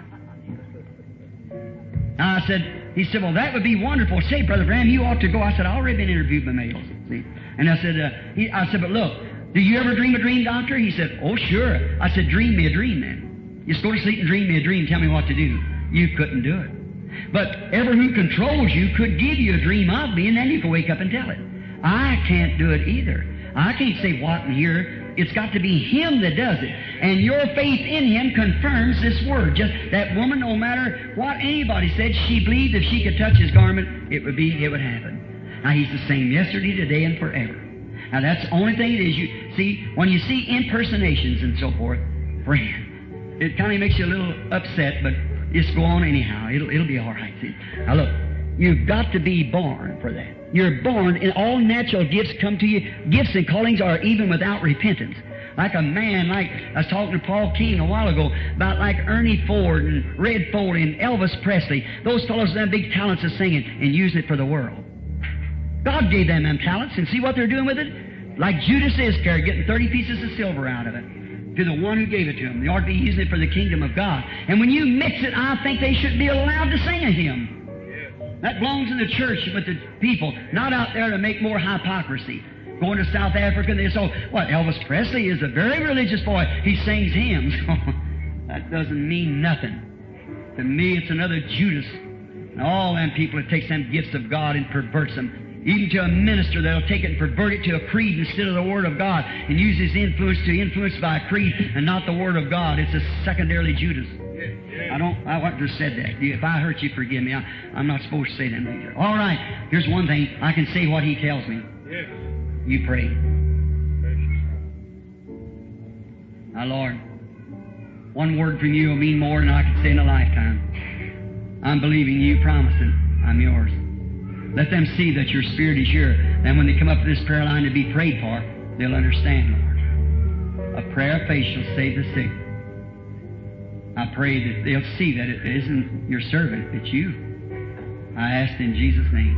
I said, he said, well, that would be wonderful. Say, Brother Branham, you ought to go. I said, I already been interviewed by males. See? And I said, but look, do you ever dream a dream, doctor? He said, oh, sure. I said, dream me a dream then. Just go to sleep and dream me a dream. Tell me what to do. You couldn't do it. But ever who controls you could give you a dream of me, and then you can wake up and tell it. I can't do it either. I can't say what and here. It's got to be Him that does it. And your faith in Him confirms this word. Just that woman, no matter what anybody said, she believed if she could touch His garment, it would happen. Now, He's the same yesterday, today, and forever. Now, that's the only thing it is. You see, when you see impersonations and so forth, friend, it kind of makes you a little upset, but just go on anyhow. It'll be all right. See? Now, look, you've got to be born for that. You're born, and all natural gifts come to you. Gifts and callings are even without repentance. Like a man, like I was talking to Paul King a while ago about like Ernie Ford and Red Foley and Elvis Presley. Those fellows have big talents of singing and using it for the world. God gave them talents, and see what they're doing with it? Like Judas Iscariot getting 30 pieces of silver out of it to the one who gave it to him. They ought to be using it for the kingdom of God. And when you mix it, I think they should be allowed to sing a hymn. That belongs in the church with the people, not out there to make more hypocrisy. Going to South Africa, and they say, what, Elvis Presley is a very religious boy. He sings hymns. That doesn't mean nothing. To me, it's another Judas. And all them people that takes them gifts of God and perverts them. Even to a minister that'll take it and pervert it to a creed instead of the Word of God and use his influence to influence by a creed and not the Word of God. It's a secondarily Judas. I wouldn't have said that. If I hurt you, forgive me. I'm not supposed to say that either. All right, here's one thing. I can say what He tells me. Yes. You pray. Now, Lord, one word from You will mean more than I could say in a lifetime. I'm believing You, promising I'm Yours. Let them see that Your Spirit is here. Then when they come up to this prayer line to be prayed for, they'll understand, Lord. A prayer of faith shall save the sick. I pray that they'll see that it isn't your servant, it's You. I ask in Jesus' name.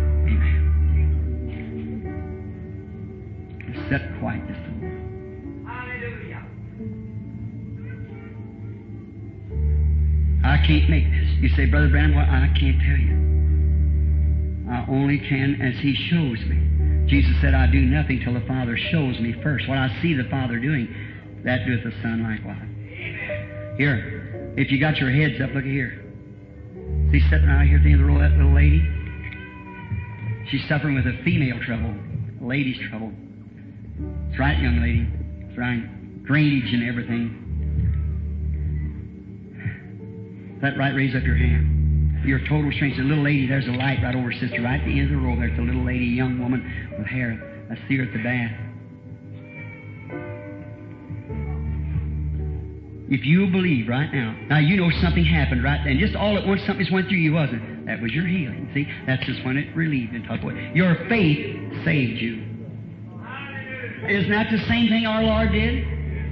Amen. Just sit quiet just a moment. Hallelujah. I can't make this. You say, Brother Branham, well, I can't tell you. I only can as He shows me. Jesus said, I do nothing till the Father shows me first. What I see the Father doing, that doeth the Son likewise. Here, if you got your heads up, look at here. See, sitting right here, seeing that little lady? She's suffering with a female trouble, a lady's trouble. That's right, young lady. That's right. Drainage and everything. Is that right? Raise up your hand. You're a total stranger. A little lady, there's a light right over sister, right at the end of the row. There's a little lady, a young woman with hair. I see her at the bath. If you believe right now you know something happened right then. Just all at once something just went through you, wasn't it? That was your healing. See, that's just when it relieved and took away. Your faith saved you. Isn't that the same thing our Lord did?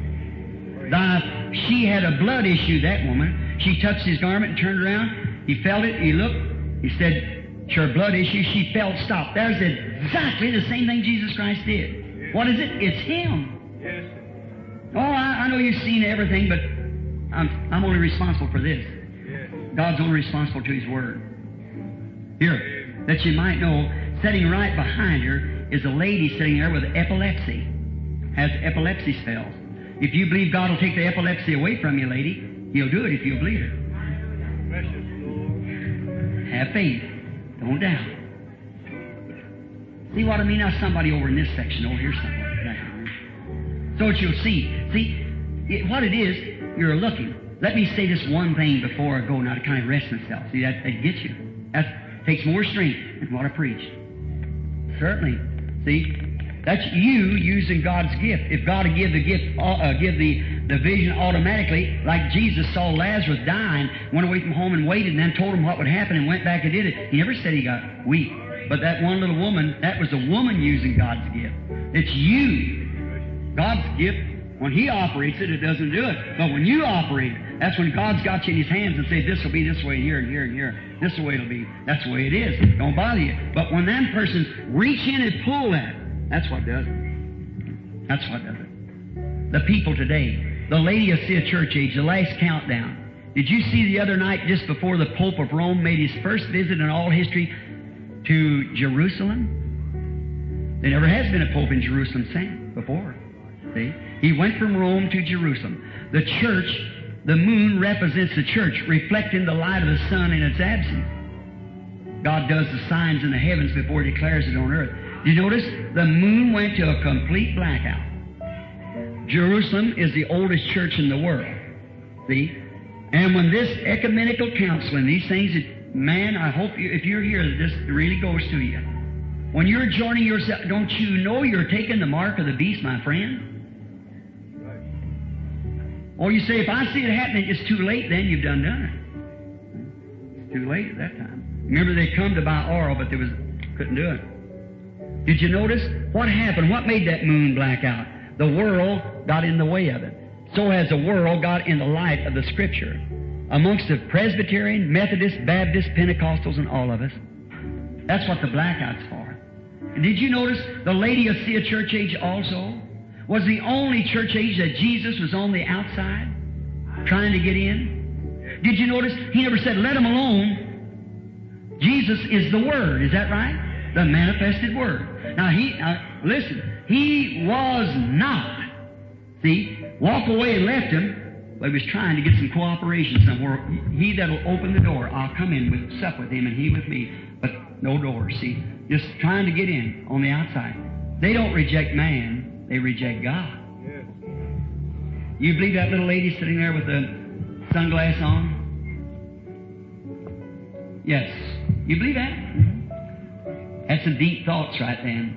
She had a blood issue, that woman. She touched His garment and turned around. He felt it. He looked. He said, it's your blood issue. She felt, stop. There's exactly the same thing Jesus Christ did. What is it? It's Him. Yes. Oh, I know you've seen everything, but I'm only responsible for this. Yes. God's only responsible to His Word. Here, that you might know, sitting right behind her is a lady sitting there with epilepsy. Has epilepsy spells. If you believe God will take the epilepsy away from you, lady, He'll do it if you'll believe it. Precious Lord. Have faith. Don't doubt. See what I mean? Now somebody over in this section, over here somewhere. So that you'll see. See, what it is, you're looking. Let me say this one thing before I go now to kind of rest myself. See, that gets you. That takes more strength than what I preached. Certainly. See, that's you using God's gift. If God would give the gift, give the the vision automatically, like Jesus saw Lazarus dying, went away from home and waited, and then told him what would happen and went back and did it. He never said he got weak. But that one little woman, that was a woman using God's gift. It's you. God's gift, when He operates it, it doesn't do it. But when you operate it, that's when God's got you in His hands and say, this will be this way here and here and here. This is the way it'll be. That's the way it is. Don't bother you. But when them persons reach in and pull that, that's what does it. That's what does it. The people today, the Laodicea church age, the last countdown. Did you see the other night, just before the Pope of Rome made his first visit in all history to Jerusalem? There never has been a Pope in Jerusalem since before. See? He went from Rome to Jerusalem. The church, the moon represents the church, reflecting the light of the sun in its absence. God does the signs in the heavens before He declares it on earth. Did you notice? The moon went to a complete blackout. Jerusalem is the oldest church in the world. See? And when this ecumenical council and these things, man, I hope if you're here, this really goes to you. When you're joining yourself, don't you know you're taking the mark of the beast, my friend? Or you say, if I see it happening, it's too late, then you've done it. It's too late at that time. Remember, they come to buy oil, but couldn't do it. Did you notice what happened? What made that moon black out? The world got in the way of it. So has the world got in the light of the Scripture. Amongst the Presbyterian, Methodist, Baptist, Pentecostals, and all of us. That's what the blackout's for. And did you notice the Laodicea church age also was the only church age that Jesus was on the outside trying to get in? Did you notice He never said, let them alone? Jesus is the Word. Is that right? The manifested Word. Now, listen, He was not. See, walk away and left Him, but He was trying to get some cooperation somewhere. He that'll open the door, I'll come in with sup with Him and He with me. But no door, see. Just trying to get in on the outside. They don't reject man, they reject God. Yes. You believe that little lady sitting there with the sunglasses on? Yes. You believe that? Mm-hmm. That's some deep thoughts right then.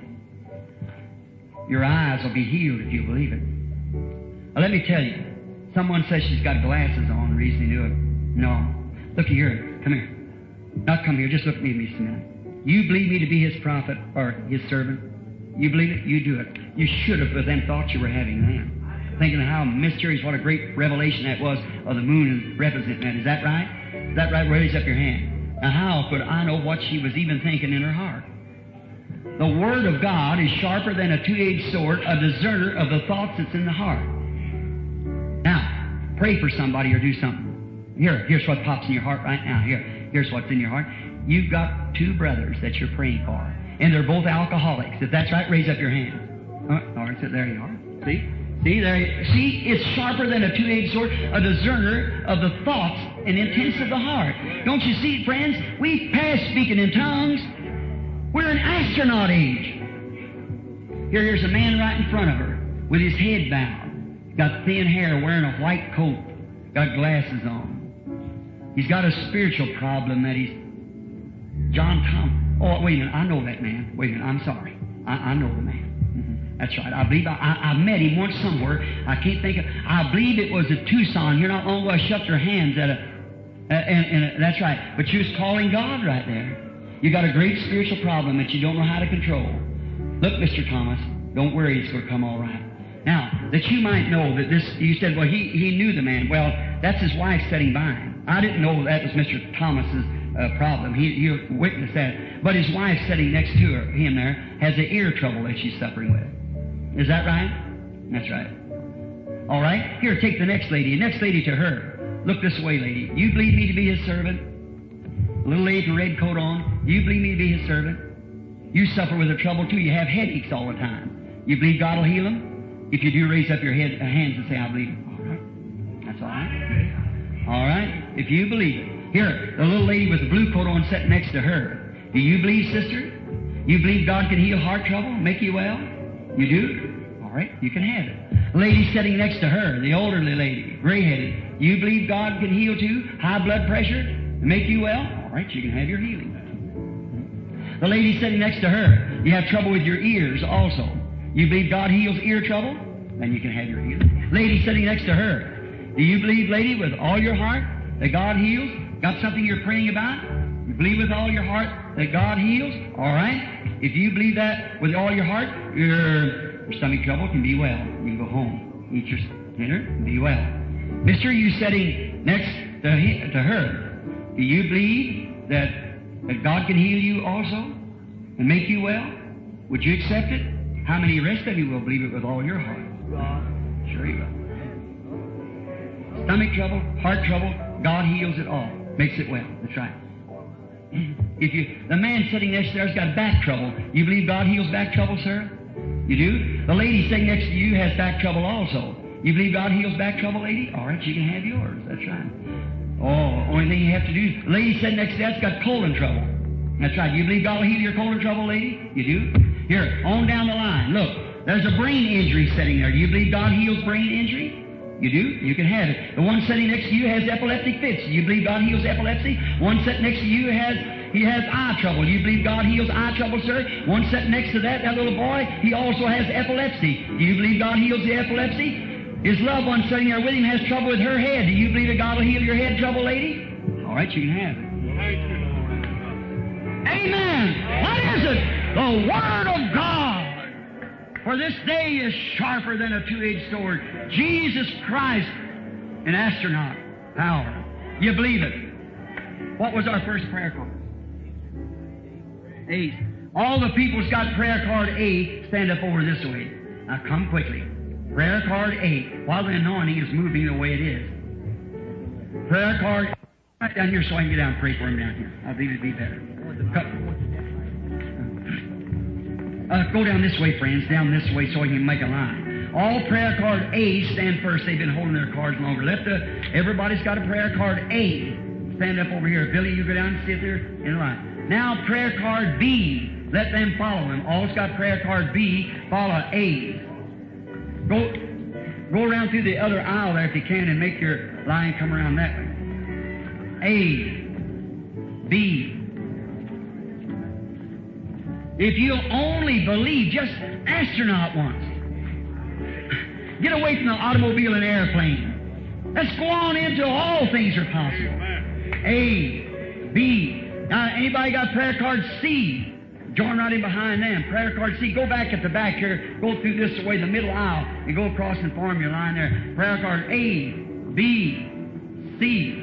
Your eyes will be healed if you believe it. Now, let me tell you, someone says she's got glasses on, the reason you do it. No. Look here. Come here. Not come here. Just look at me a minute. You believe me to be His prophet or His servant? You believe it? You do it. You should have with them thoughts you were having then. Thinking of how mysterious, what a great revelation that was of the moon and representing that. Is that right? Is that right? Raise up your hand. Now, how could I know what she was even thinking in her heart? The Word of God is sharper than a two-edged sword, a discerner of the thoughts that's in the heart. Now, pray for somebody or do something. Here's what pops in your heart right now. Here's what's in your heart. You've got two brothers that you're praying for, and they're both alcoholics. If that's right, raise up your hand. All right, so there you are. See, it's sharper than a two-edged sword, a discerner of the thoughts and intents of the heart. Don't you see, friends? We've passed speaking in tongues. We're in astronaut age. Here's a man right in front of her with his head bowed. Got thin hair, wearing a white coat, got glasses on. He's got a spiritual problem that he's... John Thomas. Oh, wait a minute, I know that man. Wait a minute, I'm sorry. I know the man. Mm-hmm. That's right. I believe I met him once somewhere. I can't think of... I believe it was at Tucson. Here not long ago, I shook her hands at that's right. But you was calling God right there. You got a great spiritual problem that you don't know how to control. Look, Mr. Thomas, don't worry, it's going to come all right. Now, that you might know that this, you said, well, he knew the man. Well, that's his wife sitting by him. I didn't know that was Mr. Thomas's problem. He witnessed that. But his wife sitting next to him there has the ear trouble that she's suffering with. Is that right? That's right. All right? Here, take the next lady. Next lady to her. Look this way, lady. You believe me to be His servant? A little lady with a red coat on. Do you believe me to be His servant? You suffer with a trouble too. You have headaches all the time. You believe God will heal them? If you do, raise up your hands and say, I believe it. All right. That's all right. All right. If you believe it. Here, the little lady with the blue coat on sitting next to her. Do you believe, sister? You believe God can heal heart trouble, make you well? You do? All right. You can have it. Lady sitting next to her, the elderly lady, gray-headed. You believe God can heal too? High blood pressure, make you well? All right. You can have your healing. The lady sitting next to her, you have trouble with your ears also. You believe God heals ear trouble? Then you can have your healing. Lady sitting next to her. Do you believe, lady, with all your heart that God heals? Got something you're praying about? You believe with all your heart that God heals? All right. If you believe that with all your heart, your stomach trouble can be well. You can go home, eat your dinner, and be well. Mister, you sitting next to her. Do you believe that God can heal you also and make you well? Would you accept it? How many rest of you will believe it with all your heart? Sure you will. Stomach trouble, heart trouble, God heals it all. Makes it well. That's right. The man sitting next to there's got back trouble. You believe God heals back trouble, sir? You do? The lady sitting next to you has back trouble also. You believe God heals back trouble, lady? All right, you can have yours. That's right. Oh, only thing you have to do, the lady sitting next to that's got colon trouble. That's right. You believe God will heal your colon trouble, lady? You do? Here, on down the line. Look, there's a brain injury sitting there. Do you believe God heals brain injury? You do? You can have it. The one sitting next to you has epileptic fits. Do you believe God heals epilepsy? One sitting next to you has eye trouble. Do you believe God heals eye trouble, sir? One sitting next to that little boy, he also has epilepsy. Do you believe God heals the epilepsy? His loved one sitting there with him has trouble with her head. Do you believe that God will heal your head trouble, lady? All right, you can have it. Amen. What is it? The Word of God. For this day is sharper than a two-edged sword. Jesus Christ, an astronaut, power. You believe it? What was our first prayer card? A. All the people's got prayer card A. Stand up over this way. Now come quickly. Prayer card A. While the anointing is moving the way it is. Prayer card right down here so I can get down and pray for him down here. I think it'd be better. Go down this way, friends, down this way so we can make a line. All prayer card A stand first. They've been holding their cards longer. Everybody's got a prayer card A. Stand up over here. Billy, you go down and sit there in line. Now prayer card B. Let them follow him. All's got prayer card B. Follow A. Go around through the other aisle there if you can and make your line come around that way. A. B. If you'll only believe, just astronaut once. Get away from the automobile and airplane. Let's go on into all things are possible. A, B. Now, anybody got prayer card C? Join right in behind them. Prayer card C. Go back at the back here. Go through this way, the middle aisle, and go across and form your line there. Prayer card A, B, C.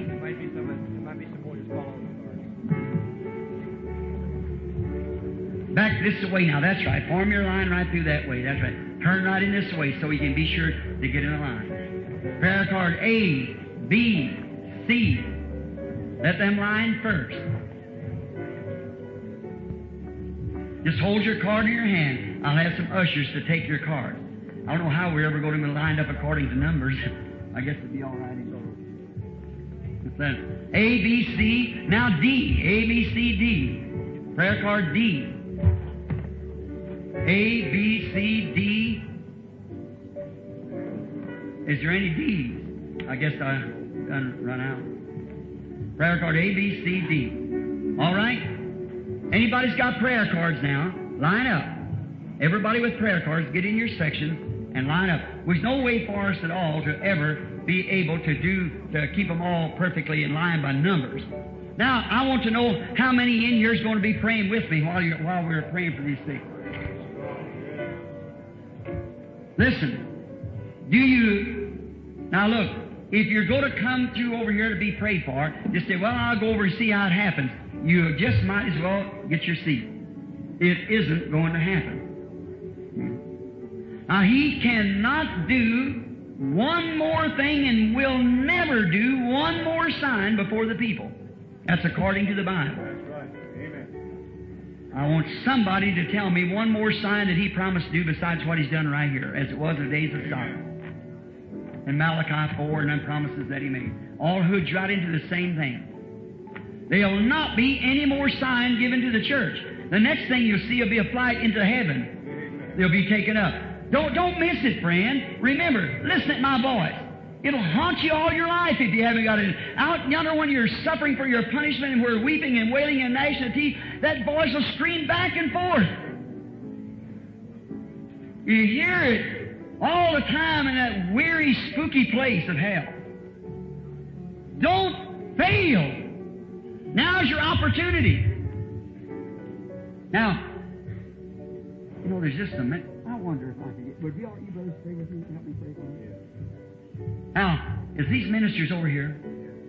Back this way now, that's right. Form your line right through that way, that's right. Turn right in this way so you can be sure to get in the line. Prayer card A, B, C. Let them line first. Just hold your card in your hand. I'll have some ushers to take your card. I don't know how we're ever going to be lined up according to numbers. I guess it'll be all right. What's that? A, B, C. Now D. A, B, C, D. Prayer card D. A, B, C, D. Is there any D's? I guess I done run out. Prayer card A, B, C, D. All right? Anybody's got prayer cards now, line up. Everybody with prayer cards, get in your section and line up. There's no way for us at all to ever be able to keep them all perfectly in line by numbers. Now, I want to know how many in here is going to be praying with me while we're praying for these things. Listen, now look, if you're going to come through over here to be prayed for, just say, well, I'll go over and see how it happens. You just might as well get your seat. It isn't going to happen. Now, he cannot do one more thing and will never do one more sign before the people. That's according to the Bible. I want somebody to tell me one more sign that he promised to do besides what he's done right here, as it was in the days of Sodom. And Malachi 4 and them promises that he made. All hoods right into the same thing. There'll not be any more sign given to the church. The next thing you'll see will be a flight into heaven. They'll be taken up. Don't miss it, friend. Remember, listen at my voice. It'll haunt you all your life if you haven't got it. Out yonder when you're suffering for your punishment and we're weeping and wailing and gnashing of teeth, that voice will scream back and forth. You hear it. all the time in that weary, spooky place of hell. Don't fail. Now's your opportunity. Now, you know, there's just a minute. I wonder if I could get... Would you brothers pray with me? Help me pray for me. Now, as these ministers over here,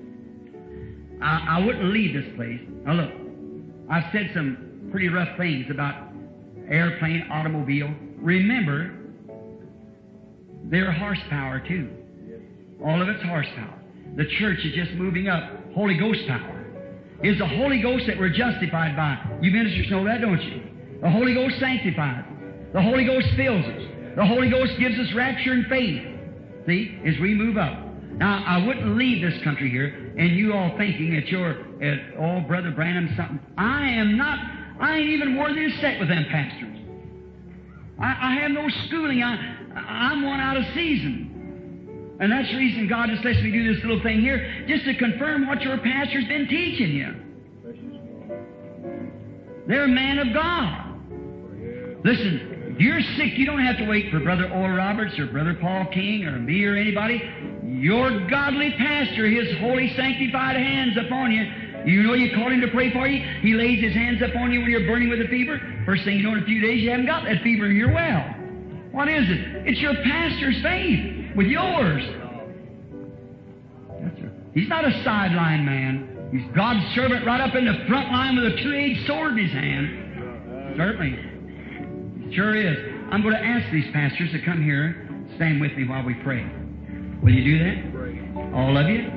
I wouldn't leave this place. Now look, I've said some pretty rough things about airplane, automobile. Remember, they're horsepower too. All of it's horsepower. The church is just moving up. Holy Ghost power. It's the Holy Ghost that we're justified by. You ministers know that, don't you? The Holy Ghost sanctifies. The Holy Ghost fills us. The Holy Ghost gives us rapture and faith. See, as we move up. Now, I wouldn't leave this country here, and you all thinking that you're, oh, Brother Branham, something. I ain't even worthy to sit with them pastors. I have no schooling. I'm one out of season. And that's the reason God just lets me do this little thing here, just to confirm what your pastor's been teaching you. They're a man of God. Listen, if you're sick, you don't have to wait for Brother Oral Roberts or Brother Paul King or me or anybody. Your godly pastor, His holy sanctified hands upon you. You know you call Him to pray for you. He lays His hands upon you when you're burning with a fever. First thing you know, in a few days you haven't got that fever and you're well. What is it? It's your pastor's faith with yours. That's right. He's not a sideline man. He's God's servant right up in the front line with a two-edged sword in his hand. Certainly. He sure is. I'm going to ask these pastors to come here, stand with me while we pray. Will you do that? All of you?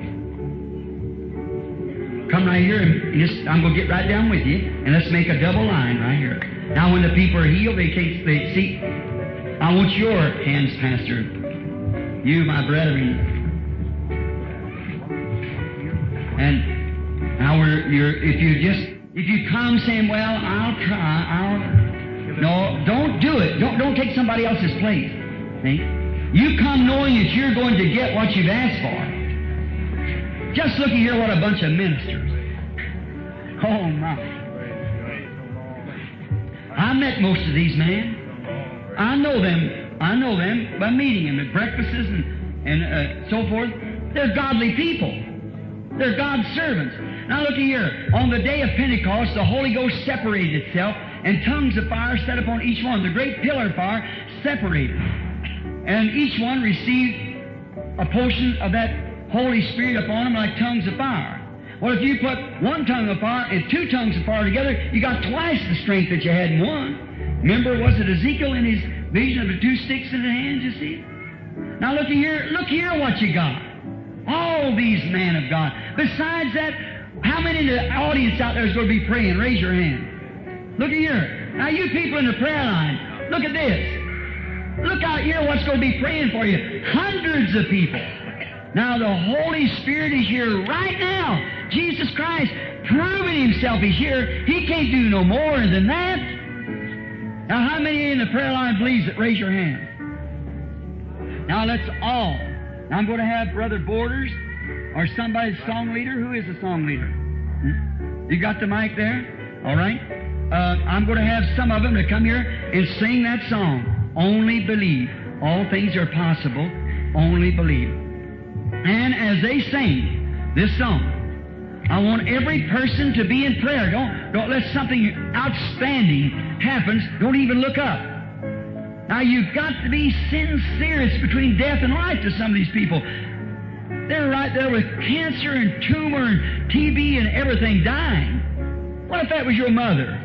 Come right here and just, I'm going to get right down with you, and let's make a double line right here. Now when the people are healed, they see, I want your hands, Pastor. You, my brethren. And now if you come saying, well, I'll try, no, don't do it. Don't take somebody else's place. See? You come knowing that you're going to get what you've asked for. Just look at here what a bunch of ministers. Oh, my. I met most of these men. I know them by meeting them at breakfasts and so forth. They're godly people. They're God's servants. Now look at here. On the day of Pentecost, the Holy Ghost separated itself, and tongues of fire set upon each one. The great pillar of fire separated. And each one received a portion of that Holy Spirit upon them like tongues of fire. Well, if you put one tongue of fire and two tongues of fire together, you got twice the strength that you had in one. Remember, was it Ezekiel in his vision of the two sticks in the hands, you see? Now look here what you got. All these men of God. Besides that, how many in the audience out there is going to be praying? Raise your hand. Look at here. Now you people in the prayer line, look at this. Look out here what's going to be praying for you. Hundreds of people. Now the Holy Spirit is here right now. Jesus Christ proving Himself. He's here. He can't do no more than that. Now how many in the prayer line believes it? Raise your hand. Now let's all. Now I'm going to have Brother Borders or somebody's song leader. Who is the song leader? You got the mic there? All right. I'm going to have some of them to come here and sing that song. Only believe. All things are possible. Only believe. And as they sing this song, I want every person to be in prayer. Don't let something outstanding happen. Don't even look up. Now you've got to be sincere. It's between death and life to some of these people. They're right there with cancer and tumor and TB and everything dying. What if that was your mother?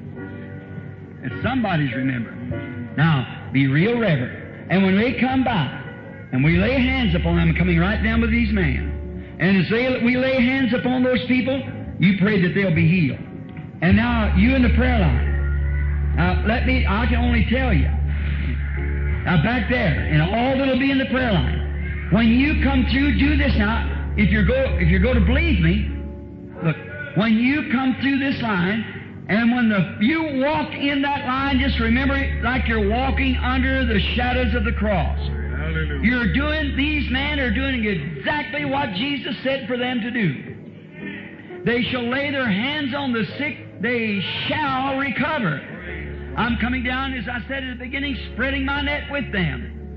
It's somebody's remembering. Now, be real reverent. And when they come by, and we lay hands upon them, coming right down with these men, and as we lay hands upon those people, you pray that they'll be healed. And now, you in the prayer line. Now, I can only tell you. Now, back there, and all that'll be in the prayer line, when you come through, do this now. If you're going to believe me, look, when you come through this line, and when you walk in that line, just remember it like you're walking under the shadows of the cross. Hallelujah. These men are doing exactly what Jesus said for them to do. They shall lay their hands on the sick, they shall recover. I'm coming down, as I said at the beginning, spreading my net with them.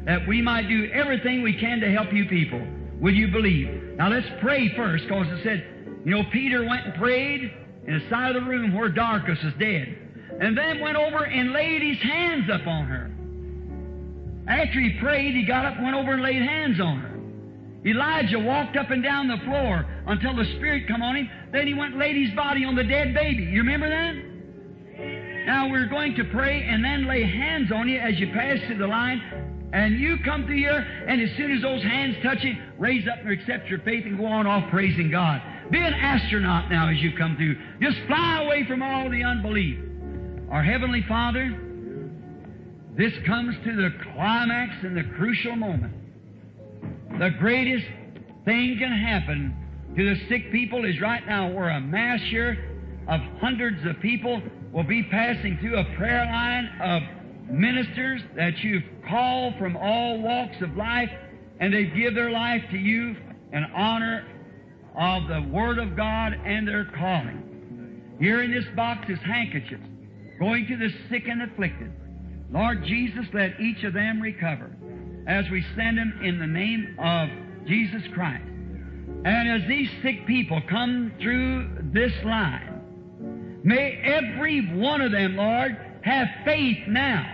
that we might do everything we can to help you people. Will you believe? Now let's pray first, because it said, you know, Peter went and prayed in the side of the room where Dorcas was dead, and then went over and laid his hands up on her. After he prayed, he got up and went over and laid hands on her. Elijah walked up and down the floor until the Spirit come on him. Then he went and laid his body on the dead baby. You remember that? Now we're going to pray and then lay hands on you as you pass through the line. And you come through here, and as soon as those hands touch you, raise up and accept your faith and go on off praising God. Be an astronaut now as you come through. Just fly away from all the unbelief. Our Heavenly Father, this comes to the climax and the crucial moment. The greatest thing can happen to the sick people is right now where a mass here of hundreds of people will be passing through a prayer line of ministers that you've called from all walks of life, and they give their life to you in honor of the Word of God and their calling. Here in this box is handkerchiefs going to the sick and afflicted. Lord Jesus, let each of them recover as we send them in the name of Jesus Christ. And as these sick people come through this line, may every one of them, Lord, have faith now.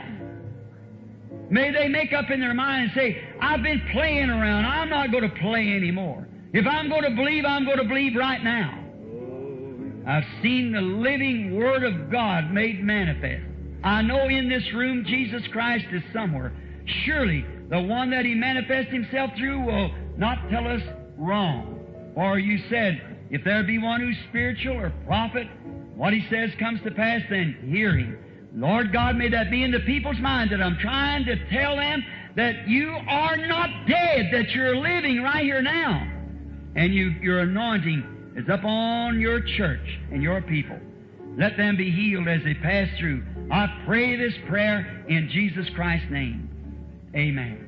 May they make up in their mind and say, I've been playing around. I'm not going to play anymore. If I'm going to believe, I'm going to believe right now. I've seen the living Word of God made manifest. I know in this room Jesus Christ is somewhere. Surely the one that He manifests Himself through will not tell us wrong. For you said, if there be one who's spiritual or prophet, what He says comes to pass, then hear Him. Lord God, may that be in the people's mind that I'm trying to tell them that you are not dead, that you're living right here now. And your anointing is up on your church and your people. Let them be healed as they pass through. I pray this prayer in Jesus Christ's name. Amen.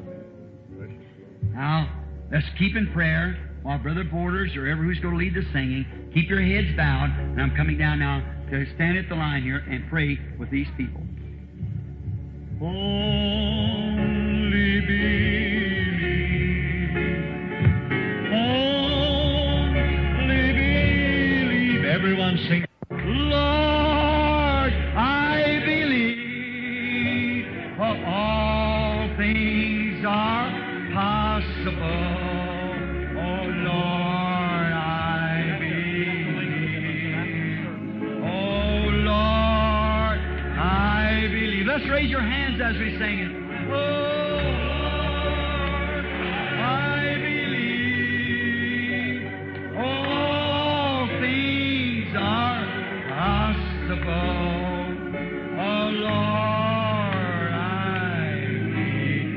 Now, let's keep in prayer while Brother Borders or whoever who's going to lead the singing, keep your heads bowed. And I'm coming down now to stand at the line here and pray with these people. Only believe. Only believe. Everyone sing. Lord, I believe. For all things are possible. Oh, Lord, I believe. Oh, Lord, I believe. Let's raise your hands as we sing it. Oh, Lord, I believe. All things are possible. Oh, Lord, I believe.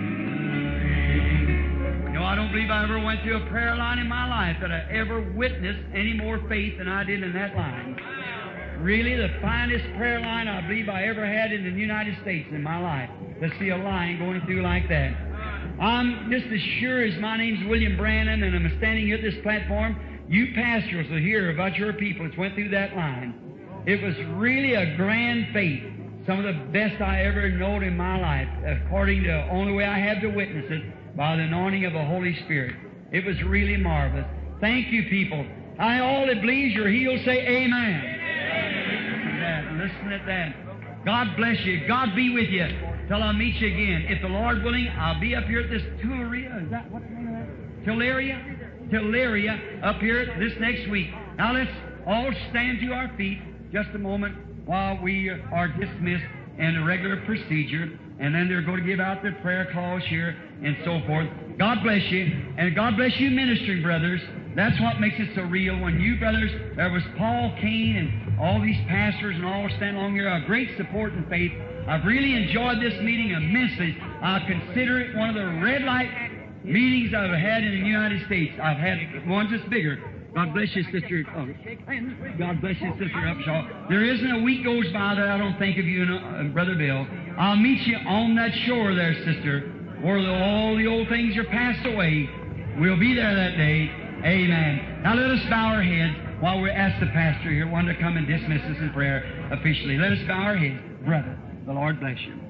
No, I don't believe I ever went through a prayer line in my life that I ever witnessed any more faith than I did in that line. Really, the finest prayer line I believe I ever had in the United States in my life, to see a line going through like that. I'm just as sure as my name's William Brannon and I'm standing here at this platform, you pastors will hear about your people that went through that line. It was really a grand faith, some of the best I ever known in my life, according to the only way I had to witness it, by the anointing of the Holy Spirit. It was really marvelous. Thank you, people. All that believes you're healed, say amen. Listen at that. God bless you. God be with you till I meet you again. If the Lord willing, I'll be up here at this Tuleria. Is that what's the name of that? Tuleria up here this next week. Now let's all stand to our feet just a moment while we are dismissed in a regular procedure, and then they're going to give out their prayer calls here and so forth. God bless you, and God bless you ministering brothers. That's what makes it so real. When you brothers, there was Paul Kane and all these pastors and all stand along here, a great support and faith. I've really enjoyed this meeting immensely. I consider it one of the red light meetings I've had in the United States. I've had ones that's bigger. God bless you, Sister. God bless you, Sister Upshaw. There isn't a week goes by that I don't think of you and Brother Bill. I'll meet you on that shore there, Sister, where all the old things are passed away. We'll be there that day. Amen. Now let us bow our heads while we ask the pastor here, one to come and dismiss us in prayer officially. Let us bow our heads. Brother, the Lord bless you.